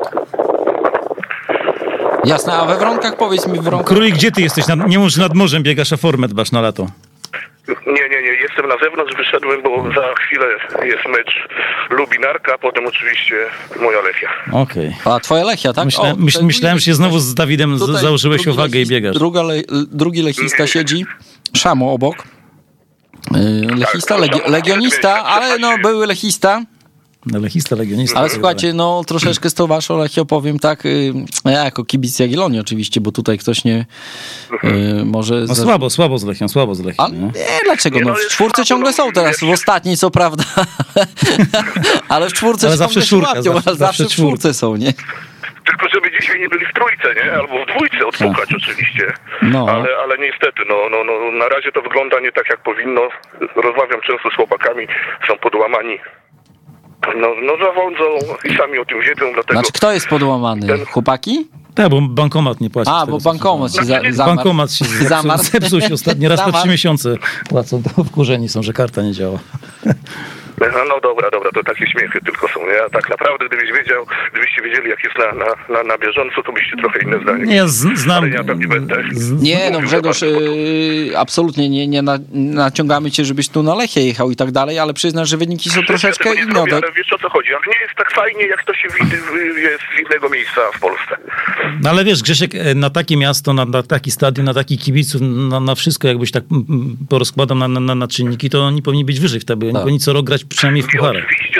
Jasne, a we Wronkach powiedz mi w Wronkach. Królik, gdzie ty jesteś? Nad, nie może nad morzem biegasz, a formę dbasz na lato. Nie, nie, nie, jestem na zewnątrz, wyszedłem, bo za chwilę jest mecz Lubinarka, a potem oczywiście moja Lechia. Okej. A twoja Lechia, tak? Myślę, O, myśl, to- myślałem, że się znowu z Dawidem z, Tutaj założyłeś drugi uwagę i lechis- biegasz. Druga le, drugi lechista siedzi, Szamo obok. Yy, Lechista, Tak, legi, Szamo legionista, siedzi, ale no były lechista. No, lechista, legionista. Ale słuchajcie, no troszeczkę z tą waszą Lechią powiem tak, yy, ja jako kibic Jagiellonii oczywiście, bo tutaj ktoś nie yy, może... No za- słabo, słabo z Lechią, słabo z Lechią. Ale nie? nie, dlaczego? Nie, No, no w jest czwórce słabo, ciągle no, są teraz, wiesz. w ostatniej co prawda, ale w czwórce Ale ciągle zawsze się czwórka, łapią, zawsze- ale zawsze zawsze w czwórce są, nie? Tylko żeby dzisiaj nie byli w trójce, nie? Albo w dwójce odsłuchać oczywiście. No. Ale, ale niestety, no, no, no, na razie to wygląda nie tak jak powinno. Rozmawiam często z chłopakami, są podłamani. No, no zawodzą i sami o tym wiedzą, dlatego... Znaczy kto jest podłamany? Ten- Chłopaki? Tak, bo bankomat nie płaci. A, z tego, bo co bankomat się za, Znaczy, zamarł. Bankomat się zepsuł, Zamarł. zepsuł się ostatni raz na Zamarł. trzy miesiące. Płacą, to wkurzeni są, że karta nie działa. No, no dobra, dobra, to takie śmiechy tylko są, nie? A tak naprawdę, gdybyś wiedział, gdybyście wiedzieli, jak jest na, na, na, na bieżąco, to byście trochę inne zdanie. Nie, ja z, znam... Ale ja tam nie będę. z- Nie, no Grzegorz, yy, absolutnie nie, nie na, naciągamy cię, żebyś tu na Lechię jechał i tak dalej, ale przyznasz, że wyniki są troszeczkę Ja tego nie inne. zrobię, Od... ale wiesz o co chodzi, ale nie jest tak fajnie, jak to się widzi, jest z innego miejsca w Polsce. No ale wiesz, Grzesiek, na takie miasto, na, na taki stadion, na takich kibiców, na, na wszystko jakbyś tak mm, mm, porozkładał na, na, na czynniki, to oni powinni być wyżej w tabeli. Oni Tak. powinni co rok grać przynajmniej w I pucharach. oczywiście, że tak, ja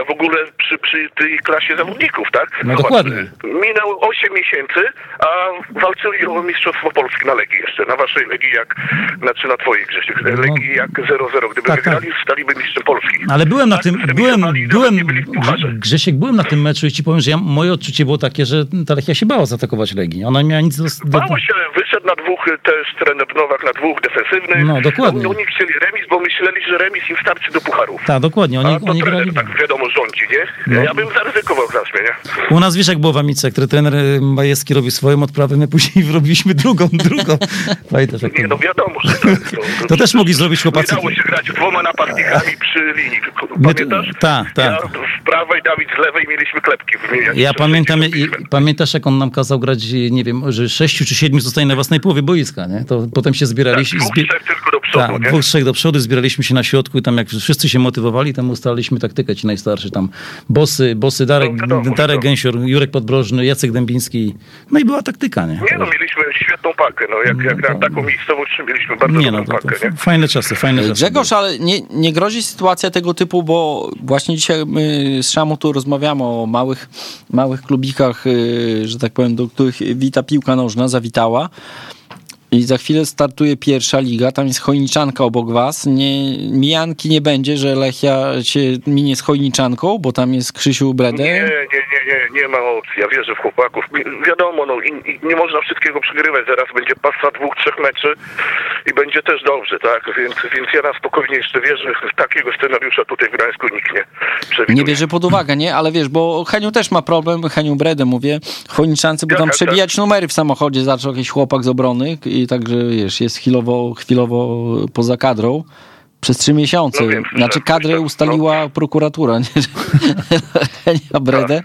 w ogóle przy, przy tej klasie zawodników, tak? No Zobacz, dokładnie. minęło osiem miesięcy, a walczyli o Mistrzostwo Polski na Legii jeszcze, na waszej Legii jak, znaczy na twojej Grzesiu, Legii jak zero zero. Gdyby tak, wygrali, tak. staliby mistrzem Polski. Ale byłem na tak, tym, byłem, byłem, nie byli w pucharze. Grzesiek, byłem na tym meczu i ci powiem, że ja, moje odczucie było takie, że ta Lechia się bała zaatakować Legii. Ona nie miała nic do... do... Mało się, wyszedł na dwóch, też trener Nowak na dwóch defensywnych. No, dokładnie. Oni chcieli remis, bo myśleli, że remis im starczy do pucharów. Tak, dokładnie. Oni, A to oni trener grali... tak wiadomo rządzi, nie? No. Ja bym zaryzykował w zaśmie, nie? U nas wiesz jak było w Amice, jak trener Majewski robił swoją odprawę, my później robiliśmy drugą, drugą. Pamiętasz, jak Nie, no wiadomo, że tak. To, to też mogli zrobić chłopacy. Nie dało się grać dwoma napastnikami przy linii. My- Pamiętasz? tak, tak. Ja w prawej, Dawid z lewej mieliśmy klepki wymieniać. Ja Co pamiętam, sześciu i, robiliśmy. pamiętasz jak on nam kazał grać, nie wiem, że sześciu czy siedmiu zostaje na własnej połowie boiska, nie? To potem się zbieraliśmy... Tak, dwóch, trzech tylko do przodu, tak, nie? dwóch, trzech do przodu, zbieraliśmy się na środku i tam jak wszyscy się motywowali, tam ustaliliśmy taktykę, ci najstarszy tam. Bosy, Bosy, Darek, No, wiadomo, Darek wiadomo. Gęsior, Jurek Podbrożny, Jacek Dębiński. No i była taktyka, nie? Nie no, mieliśmy świetną pakę, no jak, jak na taką miejscowość mieliśmy bardzo Nie dobrą no, to, to, pakę, nie? fajne czasy, fajne czasy. Grzegorz, ale nie, nie grozi sytuacja tego typu, bo właśnie dzisiaj my z Szamą tu rozmawiamy o małych, małych klubikach, yy, że tak powiem, do których wita piłka nożna, zawitała. I za chwilę startuje pierwsza liga, tam jest Chojniczanka obok was. Nie, mijanki nie będzie, że Lechia się minie z Chojniczanką, bo tam jest Krzysiu Bredę. Nie, nie, nie, nie, nie ma opcji. Ja wierzę w chłopaków. Mi- Wiadomo, no i, i nie można wszystkiego przegrywać. Zaraz będzie pasa dwóch, trzech meczy i będzie też dobrze, tak? Więc, więc ja na spokojnie jeszcze wierzę. Takiego scenariusza tutaj w Gdańsku nikt nie przewiduje. Nie bierze pod uwagę, nie? Ale wiesz, bo Heniu też ma problem, Heniu Bredę mówię, w Chojniczance, bo Tak, tam tak, przebijać numery w samochodzie zaczął jakiś chłopak z obrony i także, wiesz, jest chwilowo, chwilowo poza kadrą. Przez trzy miesiące. No wiem, znaczy że- kadrę że- ustaliła no. prokuratura, nie? Henia Bredę.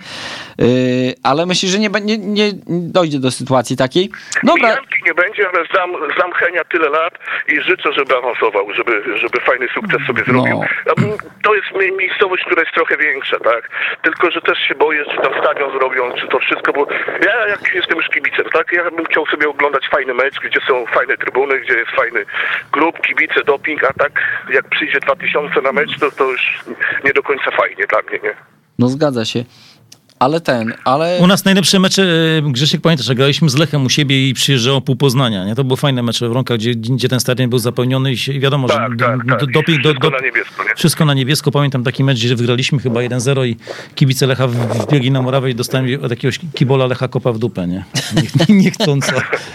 Yy, ale myślisz, że nie, nie, nie dojdzie do sytuacji takiej? Dobra. Mijanki nie będzie, ale znam, znam Henia tyle lat i życzę, żeby awansował, żeby, żeby fajny sukces sobie zrobił. No. A, m, To jest mi- miejscowość, która jest trochę większa, tak? Tylko, że też się boję, czy tam stadion zrobią, czy to wszystko, bo ja jak jestem już kibicem, tak? Ja bym chciał sobie oglądać fajny mecz, gdzie są fajne trybuny, gdzie jest fajny klub, kibice, doping, a tak jak przyjdzie dwa tysiące na mecz, to, to już nie do końca fajnie dla mnie, nie? No zgadza się. Ale ten, ale... U nas najlepsze mecze, e, Grzesiek, pamiętasz, że graliśmy z Lechem u siebie i przyjeżdżało pół Poznania, nie? To były fajne mecze w Wronkach, gdzie, gdzie ten stadion był zapełniony i się, i wiadomo, Tak, że tak, do, tak. do, do, Wszystko do, na niebiesko, nie? wszystko na niebiesko. Pamiętam taki mecz, gdzie wygraliśmy chyba jeden zero i kibice Lecha w- wbiegli na murawę i dostałem od jakiegoś kibola Lecha kopa w dupę, nie? Nie- Niechcąco.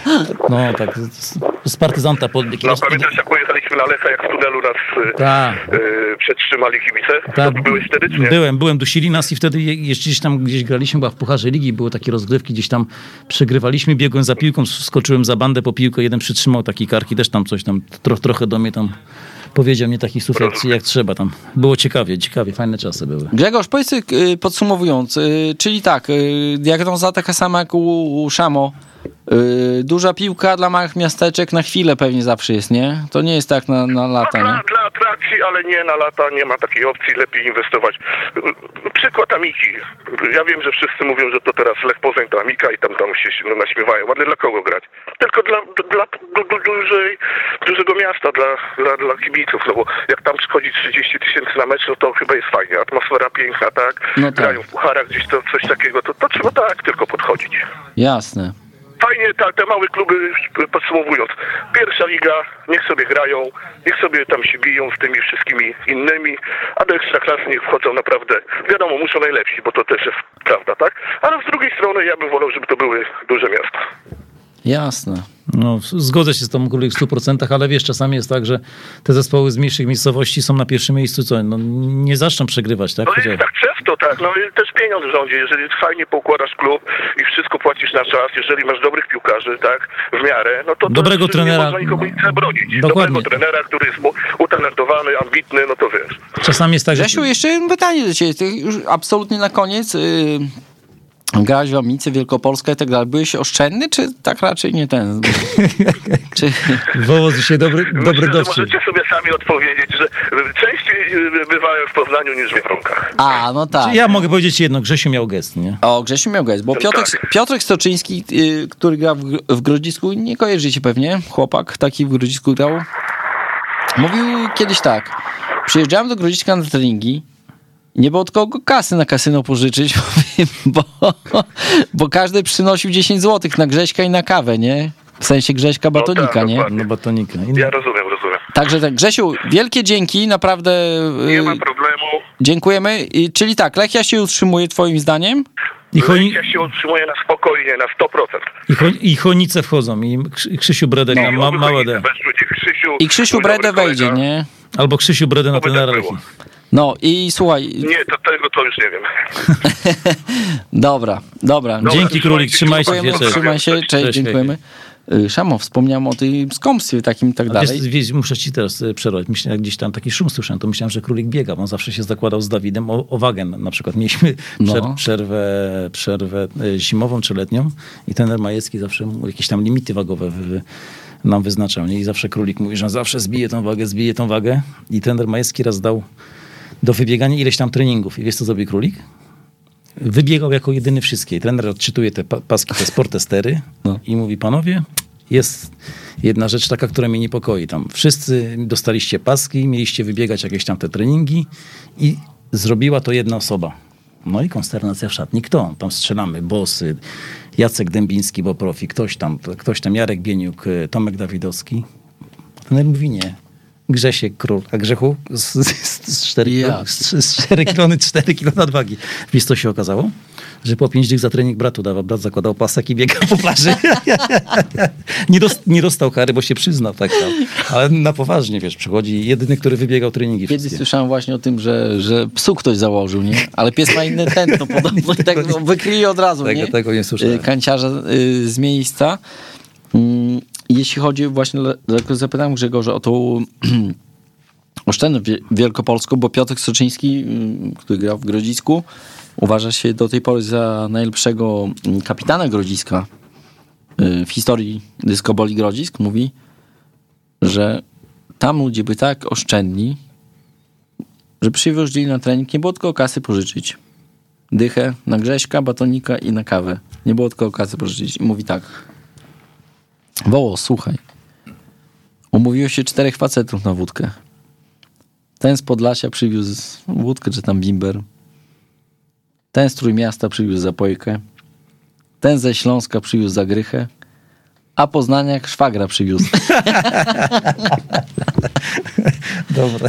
No tak, z, z partyzanta podbiegł. No pamiętasz, jak pojechaliśmy na Lecha, jak w tunelu nas e, Tak. e, przetrzymali kibice? Tak, To byłeś wtedy, czy nie? byłem, byłem, dusili nas i wtedy je- jeszcze gdzieś tam gdzieś graliśmy, była w Pucharze Ligi, były takie rozgrywki, gdzieś tam przegrywaliśmy, biegłem za piłką, skoczyłem za bandę po piłkę, jeden przytrzymał taki karki, też tam coś tam, tro, trochę do mnie tam powiedział mnie takich słów jak, jak trzeba tam. Było ciekawie, ciekawie, fajne czasy były. Grzegorz, powiedz y, podsumowując, y, czyli tak, y, diagnoza taka sama jak u, u Szamo. Y, duża piłka dla małych miasteczek na chwilę pewnie zawsze jest, nie? To nie jest tak na, na lata, No, nie? dla, dla atrakcji, ale nie na lata, nie ma takiej opcji, lepiej inwestować. Przykład Amiki. Ja wiem, że wszyscy mówią, że to teraz Lech Poznań to Amika i tam, tam się no, naśmiewają, ale dla kogo grać? Tylko dla, dla du, du, dużej, dużego miasta, dla, dla, dla kibiców, no bo jak tam przychodzi trzydzieści tysięcy na mecz, no to chyba jest fajnie, atmosfera piękna, tak? No tak. Grają w pucharach gdzieś to coś takiego, to, to trzeba tak tylko podchodzić. Jasne. Fajnie ta, te małe kluby, podsumowując, pierwsza liga, niech sobie grają, niech sobie tam się biją z tymi wszystkimi innymi, a do ekstraklasy niech wchodzą naprawdę, wiadomo, muszą najlepsi, bo to też jest prawda, tak? Ale z drugiej strony ja bym wolał, żeby to były duże miasta. Jasne. No, zgodzę się z tą w stu procentach, ale wiesz, czasami jest tak, że te zespoły z mniejszych miejscowości są na pierwszym miejscu, co? No, nie zaczną przegrywać, tak? No Chociaż... jest tak często, tak, no i też pieniądz rządzi, jeżeli fajnie poukładasz klub i wszystko płacisz na czas, jeżeli masz dobrych piłkarzy, tak, w miarę, no to, to Dobrego to trenera, nie można nikomu nic zabronić. dokładnie. Dobrego trenera, który jest utalentowany, ambitny, no to wiesz. Czasami jest tak, że... Grzesiu, jeszcze jedno pytanie do ciebie. Ty już absolutnie na koniec. Yy, grałeś w Amice, Wielkopolska i tak dalej. Byłeś oszczędny, czy tak raczej nie ten? czy... Wołos dzisiaj dobry, dobry Myślę, że dowcip. możecie sobie sami odpowiedzieć, że częściej bywałem w Poznaniu niż w Wronkach. A, no tak. Ja mogę powiedzieć jedno, Grzesiu miał gest, nie? O, Grzesiu miał gest, bo No Piotrek, tak. Piotrek Stoczyński, yy, który gra w, w Grodzisku, nie kojarzycie pewnie, chłopak taki w Grodzisku grał, mówił kiedyś tak, przyjeżdżałem do Grodziska na treningi Nie było tylko kasy na kasyno pożyczyć, bo, bo każdy przynosił dziesięć złotych na Grześka i na kawę, nie? W sensie Grześka batonika, tak, nie? dokładnie. No batonika. Ja rozumiem, rozumiem. Także tak, Grzesiu, wielkie dzięki, naprawdę. Nie ma y, problemu. Dziękujemy. I, czyli tak, Lechia się utrzymuje twoim zdaniem? I, Choni- Lechia się utrzymuje na spokojnie, na sto procent. i, Cho- i Chonice wchodzą. I Krzy- Krzysiu Bredek No. ma, ma, małe D. Krzysiu, I Krzysiu mój Bredę dobry wejdzie, kolega. nie? Albo Krzysiu Bredę na Oby tenera tak było. Lechii. No i słuchaj. Nie, to tego to już nie wiem. Dobra, dobra. Dobra, Dzięki Królik, trzymaj się. Dziękujemy, Cześć. trzymaj się, cześć, Cześć, dziękujemy. Y, Szamo, wspomniałem o tym skąpstwie takim i tak A wiesz, dalej. wiesz, muszę ci teraz e, przerwać. Myślę, jak gdzieś tam taki szum słyszałem, to myślałem, że Królik biega, bo on zawsze się zakładał z Dawidem o, o wagę. Na przykład mieliśmy przer- No. przerwę, przerwę e, zimową czy letnią i trener Majecki zawsze mu jakieś tam limity wagowe wy, wy, nam wyznaczał. Nie? I zawsze Królik mówi, że on zawsze zbije tą wagę, zbije tą wagę. I trener Majecki raz dał do wybiegania ileś tam treningów. I wiesz, co zrobił Królik? Wybiegał jako jedyny wszystkie. I trener odczytuje te pa- paski, te sportestery No. i mówi, panowie, jest jedna rzecz taka, która mnie niepokoi. Tam wszyscy dostaliście paski, mieliście wybiegać jakieś tam te treningi i zrobiła to jedna osoba. No i konsternacja w szatni. Kto? Tam strzelamy. Bosy, Jacek Dębiński, bo profi, ktoś tam, ktoś tam, Jarek Bieniuk, Tomek Dawidowski. Ten mówi nie. Grzesiek Król, a Grzechu z, z, z, cztery, Ja. kilo, z, z cztery kilony, cztery kilo nadwagi. Wiesz, co się okazało? Że po pięć dych za trening bratu dawał. Brat zakładał pasek i biegał po plaży. nie, dost, nie dostał kary, bo się przyznał. Tak, tam. Ale na poważnie, wiesz, przychodzi jedyny, który wybiegał treningi Kiedyś wszystkie. słyszałem właśnie o tym, że, że psu ktoś założył, nie? Ale pies ma inne tętno podobno i tak no, wykryli od razu, Tego- nie? tego nie słyszałem. Y, Kanciarza y, z miejsca. Mm, Jeśli chodzi właśnie, dlatego zapytałem Grzegorza o tą oszczędność wie- wielkopolską, bo Piotr Soczyński, y, który grał w Grodzisku, uważa się do tej pory za najlepszego y, kapitana Grodziska y, w historii dyskoboli Grodzisk. Mówi, że tam ludzie by tak oszczędni, że przywoźli na trening, nie było tylko kasy pożyczyć. Dychę na Grześka, batonika i na kawę. Nie było tylko kasy pożyczyć. I mówi tak. Woło, słuchaj. Umówiło się czterech facetów na wódkę. Ten z Podlasia przywiózł wódkę, czy tam bimber. Ten z Trójmiasta przywiózł zapojkę. Ten ze Śląska przywiózł zagrychę. A Poznaniak szwagra przywiózł. Dobre.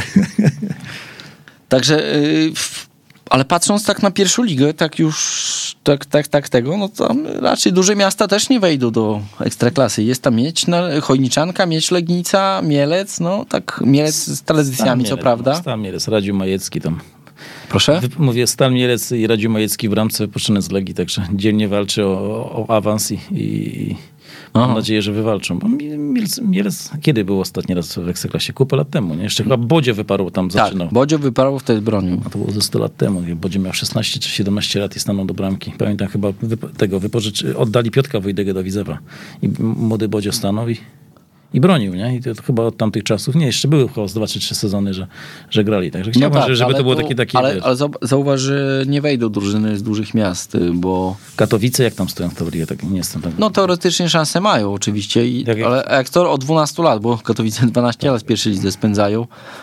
Także, yy, w, ale patrząc tak na pierwszą ligę, tak już, tak, tak, tak tego, no to raczej duże miasta też nie wejdą do Ekstraklasy. Jest tam Miedź, Chojniczanka, Miedź Legnica, Mielec, no tak, Mielec z tradycjami, co prawda. Stal Mielec, Radziu Majecki tam. Proszę? Wy- Mówię, Stal Mielec i Radziu Majecki w bramce wypoczynę z Legii, także dzielnie walczy o, o, o awans i, i mam Aha. nadzieję, że wywalczą. Bo Mielec, Mielec, kiedy był ostatni raz w Ekstraklasie? Kupę lat temu, nie? Jeszcze chyba Bodzie wyparł tam, Tak, zaczynał. Bodzio wyparł, wtedy bronił. A to było ze sto lat temu. Bodzie miał szesnaście czy siedemnaście lat i stanął do bramki. Pamiętam chyba wypo, tego wypożycz, oddali Piotka Wojdegę do Widzewa. I m- młody Bodzio stanął i, i bronił, nie? I to, to chyba od tamtych czasów, nie, jeszcze były chyba z dwa czy trzy sezony, że, że grali. Także chciałbym, żeby, żeby ale to było takie, takie Ale, wiesz, ale zau- zauważ, że nie wejdą drużyny z dużych miast, y, bo Katowice, jak tam stoją w teorii? Tak, nie jestem tam. no teoretycznie szanse mają oczywiście, i, Jak- ale jak to od dwunastu lat, bo Katowice dwanaście lat w pierwszej lidze spędzają.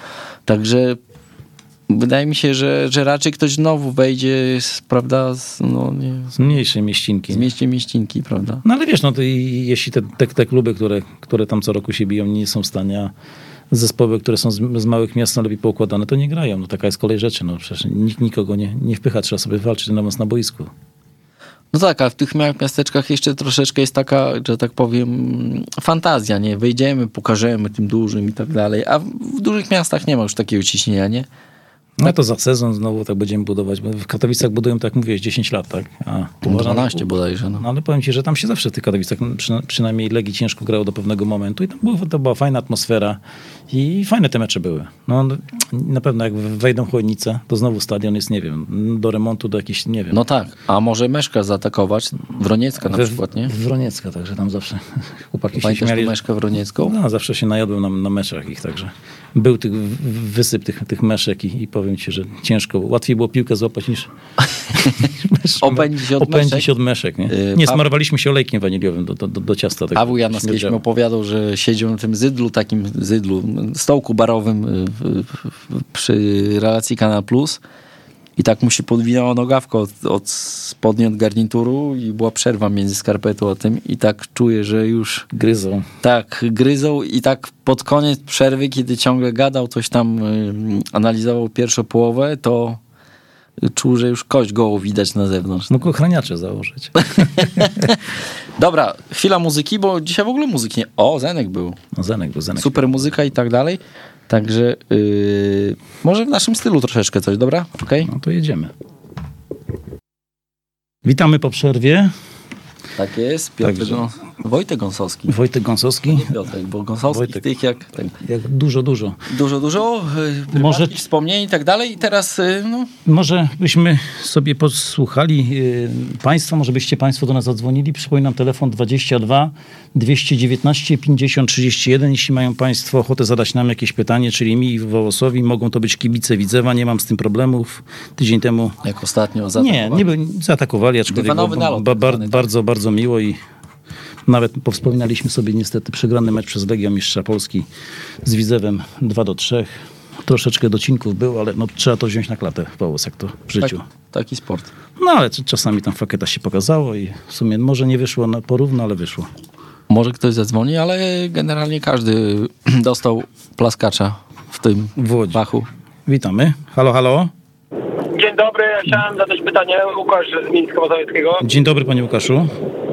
Także wydaje mi się, że, że raczej ktoś znowu wejdzie, z, prawda, z, no, nie, Z mniejszej mieścinki. z mieście mieścinki, prawda? No ale wiesz, no to i, jeśli te, te, te kluby, które, które tam co roku się biją, nie są w stanie, a zespoły, które są z, z małych miast, są lepiej poukładane, to nie grają. No taka jest kolej rzeczy. No przecież nikt nikogo nie, nie wpycha, trzeba sobie walczyć na nas na boisku. No tak, ale w tych małych miasteczkach jeszcze troszeczkę jest taka, że tak powiem, fantazja, nie? Wejdziemy, pokażemy tym dużym i tak dalej, a w dużych miastach nie ma już takiego ciśnienia, nie? No to za sezon znowu tak będziemy budować, bo w Katowicach budują, tak jak mówiłeś, dziesięć lat, tak? A tu uważam- dwanaście bodajże, no. No ale powiem ci, że tam się zawsze w tych Katowicach, przyna, przynajmniej Legii ciężko grało do pewnego momentu i tam było, to była fajna atmosfera i fajne te mecze były. No na pewno jak wejdą Chojnice, to znowu stadion jest, nie wiem, do remontu, do jakichś, nie wiem. No tak, a może Meszka zaatakować, Wroniecka na We- przykład, nie? Wroniecka, także tam zawsze chłopaki się Pamiętasz śmiali. tą że- Meszkę Wroniecką? No, zawsze się najadłem na, na meczach ich, także był tych w- wysyp tych, tych meszek i, i powiem ci, że ciężko. Łatwiej było piłkę złapać niż niż Opędzić się od opędzić meszek? się od meszek. Nie, Yy, nie Pa- smarowaliśmy się olejkiem waniliowym do, do, do, do ciasta. Tak Paweł Janos kiedyś mi śmierdziało. opowiadał, że siedział na tym zydlu, takim zydlu, stołku barowym y, w, w, w, przy relacji Kanal Plus i tak mu się podwinęła nogawka od, od spodni, od garnituru i była przerwa między skarpetą a tym i tak czuję, że już... Gryzą. Tak, gryzą i tak pod koniec przerwy, kiedy ciągle gadał, coś tam y, analizował pierwszą połowę, to czuł, że już kość gołą widać na zewnątrz. Mógł ochraniacze założyć. Dobra, chwila muzyki, bo dzisiaj w ogóle muzyki nie... O, Zenek był. No Zenek był, Zenek. Super muzyka i tak dalej. Także yy, może w naszym stylu troszeczkę coś, dobra? Okay? No to jedziemy. Witamy po przerwie. Tak jest. Piotr Także... Gą... Wojtek Gąsowski. Wojtek Gąsowski. Piotrek, bo Gąsowski Wojtek. tych jak... Ten... jak... Dużo, dużo. Dużo, dużo. Yy, może wspomnień i tak dalej. I teraz yy, no... Może byśmy sobie posłuchali yy, Państwa, może byście Państwo do nas zadzwonili. Przypominam, telefon dwadzieścia dwa dwieście dziewiętnaście pięćdziesiąt trzydzieści jeden. Jeśli mają Państwo ochotę zadać nam jakieś pytanie, czyli mi i Wołosowi, mogą to być kibice Widzewa, nie mam z tym problemów. Tydzień temu... Jak ostatnio zaatakowali. Nie, nie by, zaatakowali, aczkolwiek Dywanowy nalot, ba, ba, tak. bardzo, bardzo miło i nawet powspominaliśmy sobie niestety przegrany mecz przez Legia Mistrza Polski z Widzewem dwa do trzech. Troszeczkę docinków było, ale no, trzeba to wziąć na klatę w Wołos, jak to w życiu. Tak, taki sport. No ale czasami tam faketa się pokazało i w sumie może nie wyszło na porówno, ale wyszło. Może ktoś zadzwoni, ale generalnie każdy dostał plaskacza w tym w Łodzi. Bachu. Witamy. Halo, halo. Dzień dobry, chciałem zadać pytanie. Łukasz z Mińska Mazowieckiego. Dzień dobry, panie Łukaszu.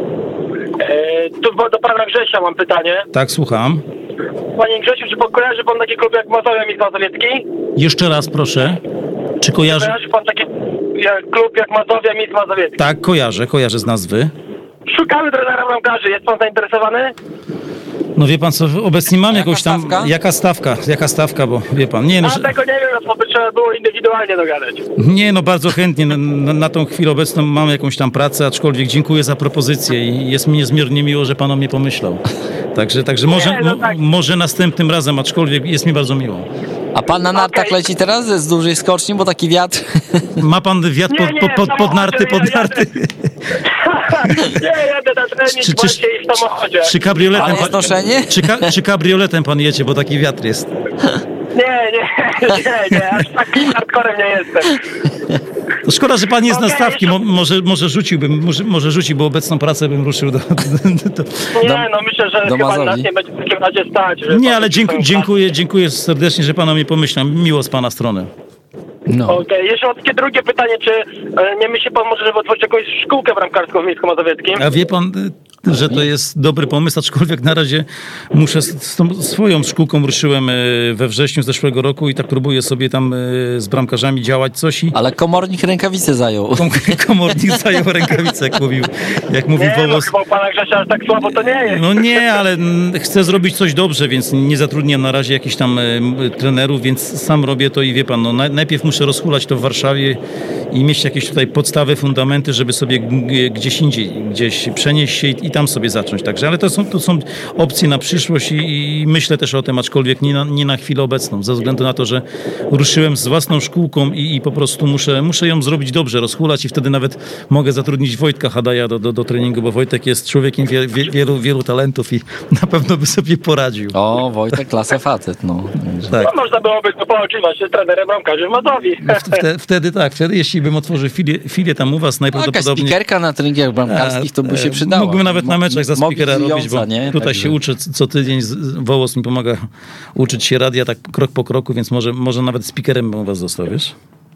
E, tu do pana Grzesia mam pytanie. Tak, słucham. Panie Grzesiu, czy pan kojarzy pan taki klub jak Mazowia Mińsk Mazowiecki? Jeszcze raz proszę. Czy kojarzy? Kojarzy pan taki jak, klub jak Mazowia Mińsk Mazowiecki? Tak, kojarzę, kojarzę z nazwy. Szukamy trenera bramkarzy, jest pan zainteresowany? No wie pan co, obecnie mam Jaka jakąś tam... stawka? Jaka stawka? Jaka stawka, bo wie pan... Nie, no, A że... tego nie wiem, to by trzeba było indywidualnie dogadać. Nie, no bardzo chętnie. Na, na, na tą chwilę obecną mam jakąś tam pracę, aczkolwiek dziękuję za propozycję i jest mi niezmiernie miło, że pan o mnie pomyślał. Także, także może, no tak. mo, może następnym razem, aczkolwiek jest mi bardzo miło. A pan na nartach Okej. leci teraz z dużej skoczni, bo taki wiatr... Ma pan wiatr pod, Nie, nie, pod, pod, pod narty, pod samochodzie, narty. Nie, jadę na trening Czy- czy- właśnie i w samochodzie. Czy kabrioletem, Ale jest pan, noszenie? czy, ka, czy kabrioletem pan jedzie, bo taki wiatr jest? Nie, nie, nie, nie, aż takim hardcorem nie jestem. To szkoda, że pan jest na Okej, stawki. jeszcze- Mo, może, może rzuciłbym, może, może rzucił, bo obecną pracę bym ruszył do... do, do. Nie, Do- no myślę, że do chyba nas Mazowii. nie będzie w takim razie stać. żeby Nie, pan ale dziękuję, swoją dziękuję, dziękuję serdecznie, że pan o mnie pomyślał. Miło z pana strony. No. Okej, jeszcze takie drugie pytanie, czy e, nie myśli pan może, żeby otworzyć jakąś szkółkę bramkarską w Mińsku Mazowieckim? A wie pan, y, że to jest dobry pomysł, aczkolwiek na razie muszę z, z tą swoją szkółką ruszyłem y, we wrześniu zeszłego roku i tak próbuję sobie tam y, z bramkarzami działać coś i Ale komornik rękawice zajął. kom, komornik zajął rękawicę, jak mówił, jak mówił Nie, no Wołos. chyba u pana Grzesia aż tak słabo to nie jest. No nie, ale mm, chcę zrobić coś dobrze, więc nie zatrudniam na razie jakichś tam y, trenerów, więc sam robię to i wie pan, no naj, najpierw muszę rozhulać to w Warszawie i mieć jakieś tutaj podstawy, fundamenty, żeby sobie g- gdzieś indziej, gdzieś przenieść się i, i tam sobie zacząć. Także, ale to są, to są opcje na przyszłość i, i myślę też o tym, aczkolwiek nie na, nie na chwilę obecną, ze względu na to, że ruszyłem z własną szkółką i, i po prostu muszę, muszę ją zrobić dobrze, rozhulać i wtedy nawet mogę zatrudnić Wojtka Hadaja do, do, do treningu, bo Wojtek jest człowiekiem wie, wie, wielu, wielu talentów i na pewno by sobie poradził. O, Wojtek, klasa facet, no. Tak. No, można byłoby to pooczywać się z trenerem bramkarzy w Mazowi. Wtedy, wtedy tak, wtedy jeśli bym otworzył filię, filię tam u was, No, jakaś najprawdopodobniej... spikerka na treningach bramkarskich to by się przydała. Mógłbym nawet na meczach za spikera robić, bo Mobilizująca, nie? tutaj Także- się uczę co tydzień, z- Wołos mi pomaga uczyć się radia tak krok po kroku, więc może, może nawet spikerem bym u was został, wiesz?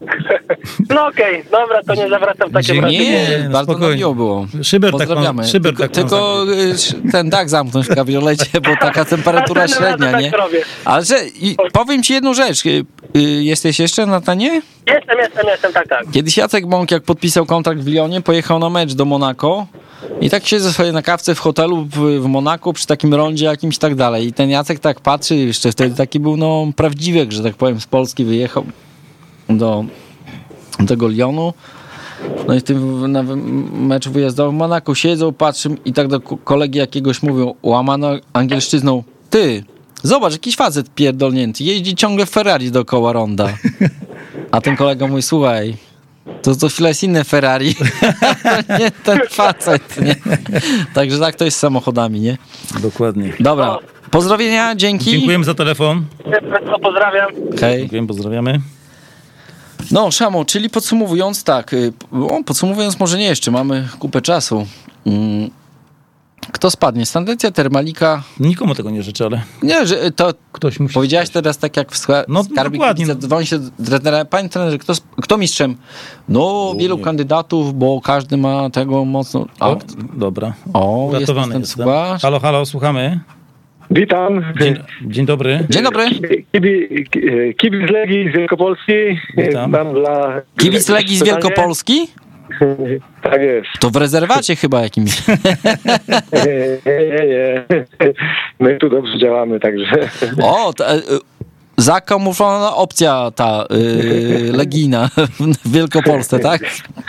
No okej, dobra, to nie zawracam w takim Dzięki. razie. Nie, Nie, no bardzo nam spokojnie. miło było. Szyber tak Pozdrawiamy. pan- Szyber tylko tak pan tylko y, ten dach zamknąć w kabriolecie, bo taka temperatura Następnym razem średnia, tak nie? zrobię. Ale że, i powiem ci jedną rzecz. Y, y, jesteś jeszcze na Tanie? Jestem, jestem, jestem, tak, tak. Kiedyś Jacek Bąk, jak podpisał kontrakt w Lyonie, pojechał na mecz do Monako i tak siedzę sobie na kawce w hotelu w, w Monako przy takim rondzie jakimś tak dalej. I ten Jacek tak patrzy, jeszcze wtedy taki był no prawdziwek, że tak powiem, z Polski wyjechał do tego Lyonu. No i w tym na meczu wyjazdowym w Monako siedzą, patrzą i tak do ko- kolegi jakiegoś mówią łamano angielszczyzną: ty, zobacz, jakiś facet pierdolnięty, jeździ ciągle w Ferrari dookoła ronda. A ten kolega mówi: słuchaj, to to chwilę jest inne Ferrari. Nie ten facet, nie? Także tak to jest z samochodami, nie? Dokładnie. Dobra, pozdrowienia, dzięki. Dziękujemy za telefon. No, pozdrawiam. Hej. Dziękujemy, pozdrawiamy. No, Szamo, czyli podsumowując tak, o, podsumowując może nie jeszcze, mamy kupę czasu. Mm. Kto spadnie? Standecja, Termalika? Nikomu tego nie życzę, ale... Nie, że to... Ktoś musi powiedziałeś spać. teraz tak jak w sklepie. No, Skarbik dokładnie. dzwoni się do trenera. Panie trenerze, kto, kto mistrzem? No, wielu nie. kandydatów, bo każdy ma tego mocno... A, O, dobra. o jest Uratowany ten jestem. słuchacz. Halo, halo, słuchamy. Witam. Dzień, dzień dobry. Dzień dobry. Kibic, kibic Legii z Wielkopolski. Witam. Mam dla... Kibic Legii z pytanie. Wielkopolski? Tak jest. To w rezerwacie chyba jakimś. Nie, nie, nie. My tu dobrze działamy, także... O, to, e, zakamuflowana opcja ta e, legijna w Wielkopolsce, tak?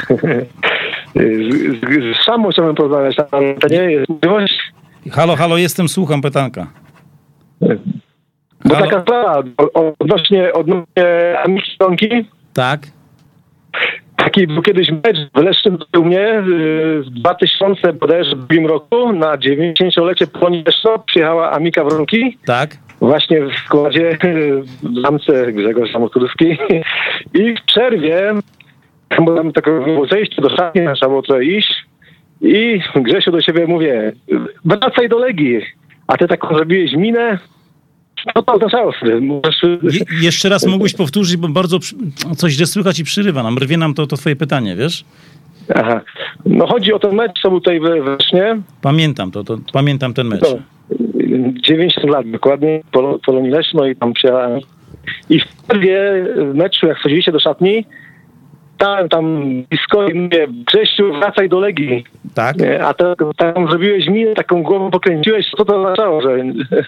Z, z, z Szamą chciałbym porozmawiać, to nie jest możliwość? Halo, halo, jestem, słucham pytanka. Bo Halo? taka sprawa, odnośnie, odnośnie Amiki Stronki, Tak? taki był kiedyś mecz w Leszczyn u mnie w dwa tysiące drugim roku na dziewięćdziesięciolecie Polonii Leszno przyjechała Amika Wronki. Tak? Właśnie w składzie w ramce Grzegorz Samoturski i w przerwie bo tam takie było zejście do szatni, trzeba było trochę iść i Grzesiu do siebie mówię, wracaj do Legii, a ty taką zrobiłeś minę. No to oznaczało sobie. Możesz... Je, jeszcze raz mógłbyś powtórzyć, bo bardzo przy... coś źle słychać i przyrywa nam. Rwie nam to, to twoje pytanie, wiesz? Aha. No chodzi o ten mecz, co był tutaj we Wrześnie. Pamiętam to, to pamiętam ten mecz. To, dziewięćdziesiąt lat dokładnie, Pol- Polonii Leszno i tam przyjechałem. I w przerwie meczu, jak wchodziliście do szatni, tam, tam blisko i mówię, Grzesiu, wracaj do Legii. Tak? Nie, a to, tam zrobiłeś minę, taką głową pokręciłeś, co to oznaczało, że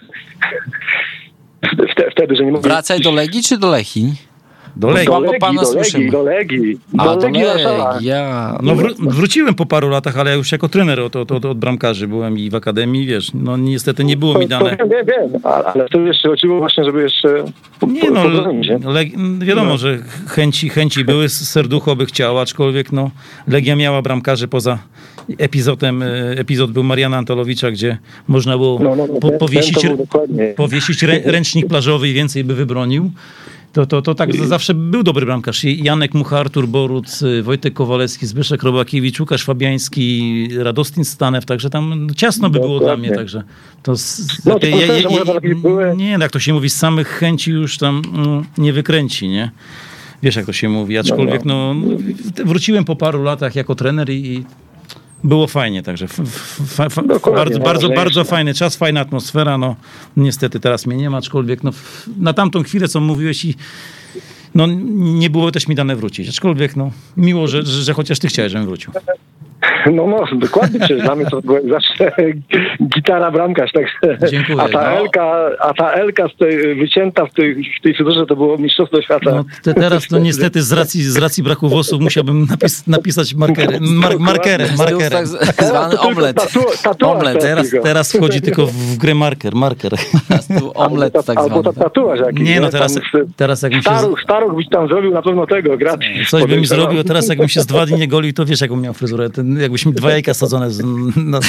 wtedy, wtedy, że nie mogę... Wracaj do Legii czy do Lechii? Do Legii. Do Słabo Legii, pana do słyszymy. Legii, do Legii. A, Do do Legii Warszawa. Legii, ja... No wró- wróciłem po paru latach, ale ja już jako trener od, od, od, od bramkarzy byłem i w akademii, wiesz, no niestety nie było mi To, to dane. wiem, wiem, wiem, ale, ale wtedy jeszcze chodziło właśnie, żeby jeszcze po, Nie no, pobronić, nie? Leg- wiadomo, że chęci, chęci były, serducho by chciało, aczkolwiek no, Legia miała bramkarzy poza epizodem, e, epizod był Mariana Antolowicza, gdzie można było No, no, no, po, ten- powiesić, ten to był dokładnie. powiesić rę, ręcznik plażowy i więcej by wybronił. To, to, to tak zawsze był dobry bramkarz. I Janek Mucha, Artur Boruc, Wojtek Kowalewski, Zbyszek Robakiewicz, Łukasz Fabiański, Radostin Stanew, także tam ciasno by było Dokładnie. dla mnie, także to z, No, to ja, ja, proszę, ja, że może takie były- nie, jak to się mówi, z samych chęci już tam mm, nie wykręci, nie? Wiesz, jak to się mówi, aczkolwiek no, wróciłem po paru latach jako trener i, i było fajnie, także f, f, f, Dokładnie, bardzo, bardzo, najważniejsze. bardzo fajny czas, fajna atmosfera, no niestety teraz mnie nie ma, aczkolwiek no, w, na tamtą chwilę, co mówiłeś i no nie było też mi dane wrócić, aczkolwiek no miło, że, że, że chociaż ty chciałeś, żebym wrócił. No, no, dokładnie, przecież dla mnie to była zawsze gitara bramkarz, także. Dziękuję. A ta No. Elka, a ta Elka z tej, wycięta w tej, w tej figurze to było mistrzostwo świata. No te, teraz no niestety z racji, z racji braku włosów musiałbym napis, napisać markerem, mar, markerem, markerem. Tak zwany omlet. Tatu- tatuaż Omlet, Teraz, teraz wchodzi tylko w grę marker, marker. Tu omlet albo, tak albo zwany. ta tatuaż jakiś. Nie no, teraz, Tam teraz jak mi się... Staruch, staruch byś tam zrobił na pewno tego, gratis. Coś bym mi Podejrzewam. zrobił, a teraz jakbym się z dwa dni nie golił, to wiesz, jaką miał fryzurę. Ten, jakbyś mi dwa jajka sadzone z... No.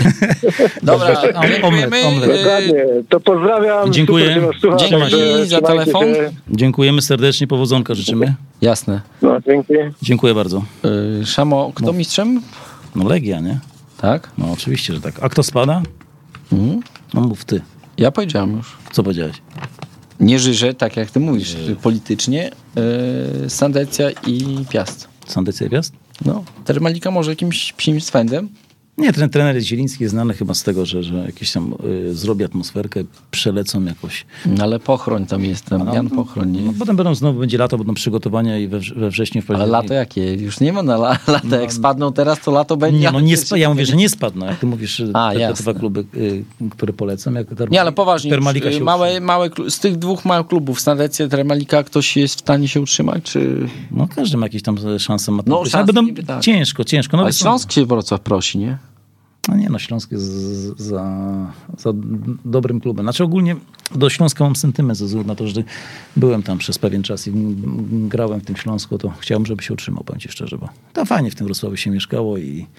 Dobra, Omlet, dziękujemy. omlet. Dokładnie, to pozdrawiam. Dziękuję. Super, że was słucham, Dzięki także za trzymajcie telefon. się. Dziękujemy serdecznie, powodzonka życzymy. Jasne. No, dzięki. Dziękuję bardzo. Y, Szamo, kto mistrzem? No Legia, nie? Tak? No oczywiście, że tak. A kto spada? Mhm. No mów ty. Ja powiedziałem już. Co powiedziałeś? Nie Żyże, tak jak ty mówisz, politycznie, y, Sandecja i Piast. Sandecja i Piast? No, Termalika może jakimś psim swędem? Nie, ten trener jest Zieliński, jest znany chyba z tego, że, że jakieś tam y, zrobi atmosferkę, przelecą jakoś. No, ale Pochroń tam jest, ten No, Jan Pochroń. Nie? No, potem będą znowu, będzie lato, będą przygotowania i we, wrz- we wrześniu w Ale październiku. lato jakie? Już nie ma na la, lata. Jak spadną teraz, to lato będzie. Nie, no ale nie pierwszy- spa- ja mówię, że nie spadną. Jak ty mówisz, A, te, te jasne. dwa kluby, y, które polecam. Jak term- Nie, ale poważnie, Termalika już, się y, małe, utrzyma. małe, klu- z tych dwóch małych klubów, Sandecja, Termalika, ktoś jest w stanie się utrzymać, czy... No każdy ma jakieś tam szanse. Ma No, ale szanse będą niby tak. ciężko, ciężko. No, Ale wiesz, Śląsk się Wrocław prosi, nie? No nie, no Śląsk jest z- za, za dobrym klubem. Znaczy ogólnie do Śląska mam sentyment ze względu na to, że byłem tam przez pewien czas i m- grałem w tym Śląsku, to chciałem, żeby się utrzymał, powiem ci szczerze, bo tam fajnie w tym Wrocławiu się mieszkało i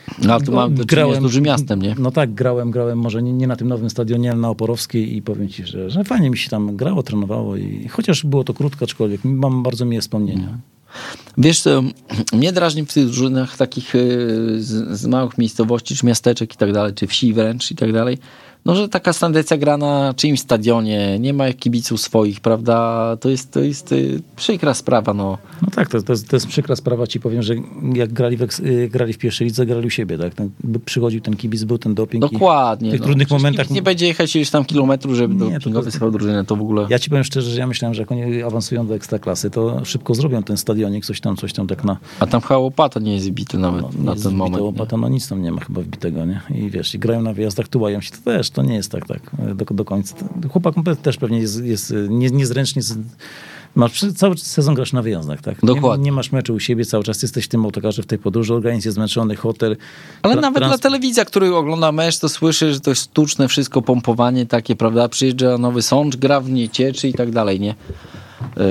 No, ale tu mam do czynienia z dużym miastem, nie? No tak, grałem, grałem może nie, nie na tym nowym stadionie, ale na Oporowskiej i powiem ci, że, że fajnie mi się tam grało, trenowało i chociaż było to krótko, aczkolwiek mam bardzo miłe wspomnienia. Wiesz, to mnie drażni w tych drużynach takich z, z małych miejscowości, czy miasteczek i tak dalej, czy wsi wręcz i tak dalej, no, że taka standardyzacja gra na czyimś stadionie, nie ma kibiców swoich, prawda? To jest, to jest przykra sprawa, no. No tak, to, to, jest, to jest przykra sprawa, ci powiem, że jak grali w, grali w pierwszej lidze, grali u siebie, tak? Ten, przychodził ten kibic, był ten doping. Dokładnie. W tych no. trudnych Przecież momentach... nie będzie jechać już tam kilometrów, żeby nie, dopingować swoją drużynę, to w ogóle... Ja ci powiem szczerze, że ja myślałem, że jak oni awansują do Ekstraklasy, to szybko zrobią ten stadionik, coś tam, coś tam tak na... A tam chyba łopata nie jest wbity nawet no, na ten moment. Łopata, no nic tam nie ma chyba wbitego, nie? I wiesz, i grają na wyjazdach, tułają się, to też, to nie jest tak, tak. Do, do końca. Chłopak też pewnie jest, jest nie, niezręcznie. Masz, cały sezon grasz na wyjazdach, tak? Dokładnie. Nie, nie masz meczu u siebie, cały czas jesteś w tym autokarze, w tej podróży, organizm jest zmęczony, hotel. Ale tra- nawet trans- dla telewizji, który ogląda mecz, to słyszy, że to jest sztuczne wszystko, pompowanie takie, prawda? Przyjeżdża Nowy Sącz, gra w Niecieczy i tak dalej, nie? Yy.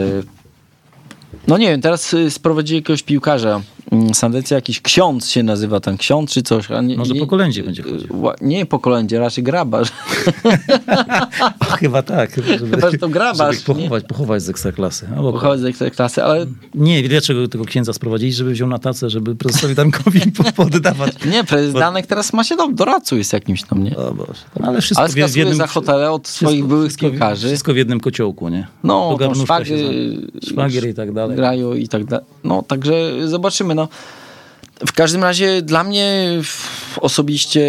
No nie wiem, teraz sprowadzili jakiegoś piłkarza. Sandecja jakiś ksiądz się nazywa, ten ksiądz czy coś. A nie, Może nie, po kolędzie będzie chodził. Nie po kolędzie, raczej grabarz. Chyba tak. Żeby, Chyba, że to grabarz. Żeby pochować, pochować z Ekstraklasy. Albo pochować z Ekstraklasy, ale... Nie, dlaczego tego księdza sprowadzili, żeby wziął na tacę, żeby prezesowi Dankowi poddawać. Nie, prezes Danek teraz ma się do, doradcą jest jakimś tam, nie? O Boże. Ale wszystko ale skasuje w jednym, za hotele od wszystko, swoich byłych wszystko, piłkarzy. Wszystko w jednym kociołku, nie? No, szwagier, szwagier i tak dalej. Grają i tak dalej. No, także zobaczymy, no. W każdym razie dla mnie osobiście,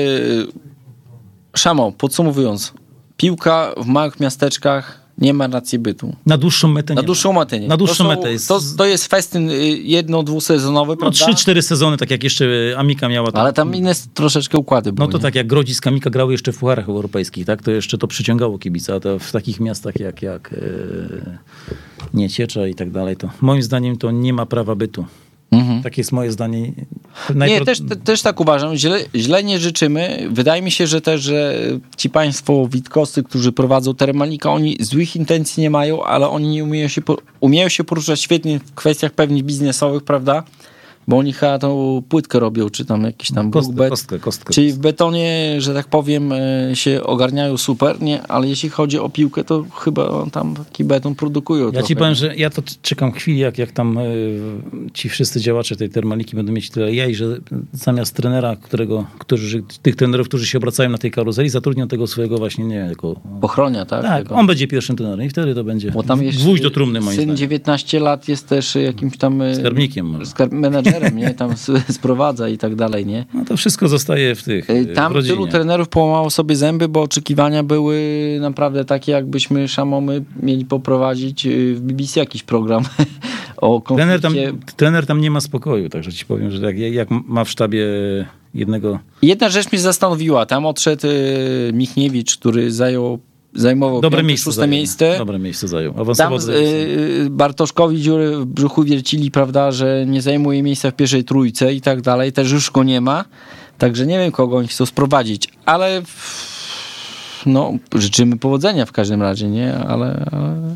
Szamo, podsumowując, piłka w małych miasteczkach nie ma racji bytu. Na dłuższą metę Na nie dłuższą metę nie. Na dłuższą to są, metę jest... To, to jest festyn jedno-, dwusezonowy, no, prawda? trzy, cztery sezony, tak jak jeszcze Amika miała. Tam... Ale tam inne troszeczkę układy były. No to nie? tak jak Grodzisk, Amika grały jeszcze w pucharach europejskich, tak? To jeszcze to przyciągało kibica, a to w takich miastach jak, jak yy, Nieciecza i tak dalej, to moim zdaniem to nie ma prawa bytu. Mhm. Takie jest moje zdanie. Najpro... Nie, też, te, też tak uważam. Źle, źle nie życzymy. Wydaje mi się, że też, że ci państwo witkowscy, którzy prowadzą Termalika, oni złych intencji nie mają, ale oni nie umieją się, umieją się poruszać świetnie w kwestiach pewnie biznesowych, prawda? Bo oni chyba tą płytkę robią, czy tam jakiś tam kostkę, bet, kostkę, kostkę. Czyli w betonie, że tak powiem, się ogarniają super, nie? Ale jeśli chodzi o piłkę, to chyba tam taki beton produkują. Ja trochę. ci powiem, że ja to czekam chwili, jak, jak tam y, ci wszyscy działacze tej Termaliki będą mieć tyle jaj, że zamiast trenera, którego, którzy, tych trenerów, którzy się obracają na tej karuzeli, zatrudnią tego swojego właśnie, nie wiem, jako... Ochronia, tak? Tak, tego. on będzie pierwszym trenerem i wtedy to będzie Bo tam gwóźdź do trumny, moim syn zdaniem. dziewiętnaście lat jest też jakimś tam... Skarbnikiem może. Skarb, menedżerem, nie? Tam sprowadza i tak dalej, nie? No to wszystko zostaje w tych Tam w tylu trenerów połamało sobie zęby, bo oczekiwania były naprawdę takie, jakbyśmy Szamomy mieli poprowadzić w B B C jakiś program o konflikcie. Trener tam, trener tam nie ma spokoju, także ci powiem, że jak, jak ma w sztabie jednego... Jedna rzecz mnie zastanowiła. Tam odszedł Michniewicz, który zajął zajmował dobre piąte, miejsce szóste zajął. miejsce. Dobre miejsce zajął. Tam y, Bartoszkowi dziury w brzuchu wiercili, prawda, że nie zajmuje miejsca w pierwszej trójce i tak dalej. Też już go nie ma. Także nie wiem, kogo oni chcą sprowadzić. Ale no, życzymy powodzenia w każdym razie, nie? Ale, ale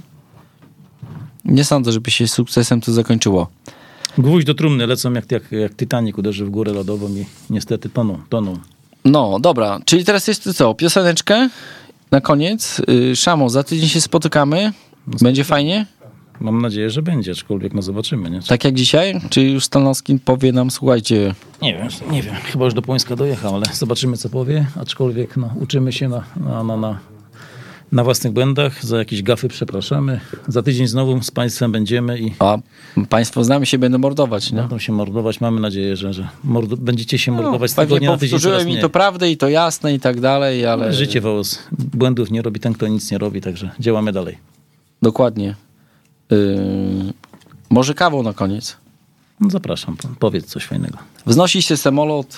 nie sądzę, żeby się sukcesem to zakończyło. Gwóźdź do trumny lecą jak, jak, jak Titanic uderzy w górę lodową i niestety toną, toną. No, dobra. Czyli teraz jest to co? Pioseneczkę? Na koniec, Szamo, za tydzień się spotykamy. Będzie fajnie? Mam nadzieję, że będzie, aczkolwiek no zobaczymy. Nie? Tak jak dzisiaj? Czy już Stanowski powie nam, słuchajcie... Nie wiem, nie wiem. Chyba już do Płońska dojechał, ale zobaczymy, co powie. Aczkolwiek no, uczymy się na, na, na, na, na własnych błędach. Za jakieś gafy przepraszamy. Za tydzień znowu z państwem będziemy i... A państwo z nami się będą mordować, nie? Będą się mordować. Mamy nadzieję, że, że mordo... będziecie się mordować no, z tygodnia na tydzień. Powtórzyłem i to prawdę i to jasne i tak dalej, ale... Życie wołos. Błędów nie robi ten, kto nic nie robi, także działamy dalej. Dokładnie. Yy... Może kawą na koniec? No zapraszam, powiedz coś fajnego. Wznosi się samolot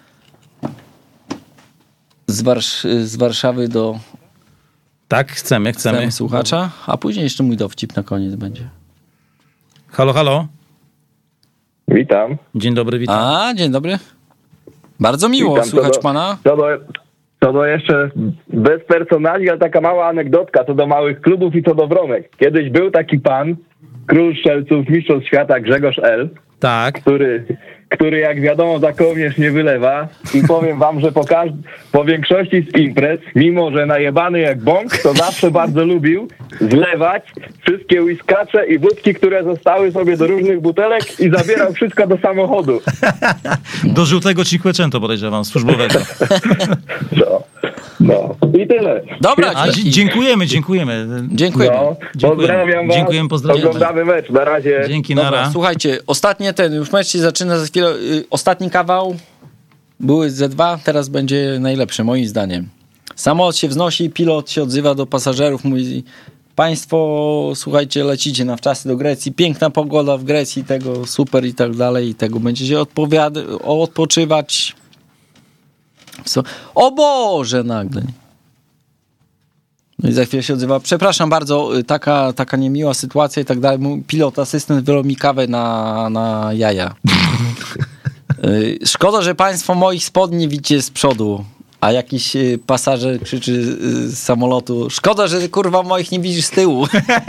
z, Warsz- z Warszawy do... Tak, chcemy, chcemy. chcemy słuchacza, a później jeszcze mój dowcip na koniec będzie. Halo, halo. Witam. Dzień dobry, witam. A, dzień dobry. Bardzo miło Witam. słuchać co do, pana. Co do, co do jeszcze bez personali, ale taka mała anegdotka co do małych klubów i co do Wronek. Kiedyś był taki pan, król strzelców, mistrzostw świata Grzegorz L., tak. który, który jak wiadomo za kołnierz nie wylewa i powiem wam, że po, każd- po większości z imprez, mimo że najebany jak bąk, to zawsze bardzo lubił zlewać wszystkie whiskacze i wódki, które zostały sobie do różnych butelek i zabierał wszystko do samochodu. Do żółtego Cinquecento podejrzewam, służbowego. No, no. I tyle. Dobra, A, dzie- dziękujemy, dziękujemy. dziękujemy. No, Dziękujemy. pozdrawiam was. Dziękujemy, pozdrawiamy. Oglądamy mecz. Na razie. Dzięki, Dobra, nara. słuchajcie, ostatnie ten, już mecz się zaczyna za chwilę. Y, ostatni kawał, były zet dwa, teraz będzie najlepszy, moim zdaniem. Samolot się wznosi, pilot się odzywa do pasażerów, mówi: państwo, słuchajcie, lecicie na wczasy do Grecji, piękna pogoda w Grecji, tego super i tak dalej, i tego będziecie odpowiada- odpoczywać. Co? O Boże, nagle. No i za chwilę się odzywa: przepraszam bardzo, taka, taka niemiła sytuacja i tak dalej. Mój pilot, asystent wylał mi kawę na, na jaja. Y, Szkoda, że państwo moich spodni widzicie z przodu. A jakiś y, pasażer krzyczy y, z samolotu: szkoda, że kurwa moich nie widzisz z tyłu.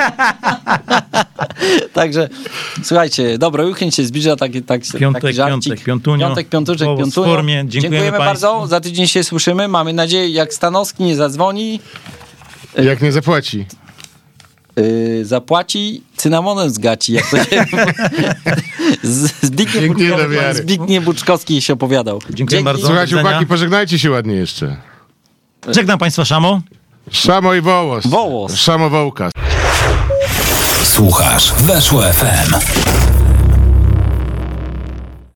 Także słuchajcie, dobra, weekend się zbliża, taki, taki, Piątek, taki żarcik. piątek, piątunio. Piątek, piątuczek, Owoc w piątunio. formie. Dziękujemy Dziękujemy państwu. bardzo, za tydzień się słyszymy. Mamy nadzieję, jak Stanowski nie zadzwoni, Jak nie zapłaci. Yy, zapłaci cynamonem z gaci, jak to się... Z- Zbigniew, Dziękuję do Buczkowski, wiary. Zbigniew Buczkowski się opowiadał. Dziękuję Dzięki. bardzo. Słuchajcie, Do widzenia. chłopaki, pożegnajcie się ładnie jeszcze. Żegnam państwa, Szamo. Szamo i wołos. Wołos. Szamo wołka. Słuchasz Weszło F M.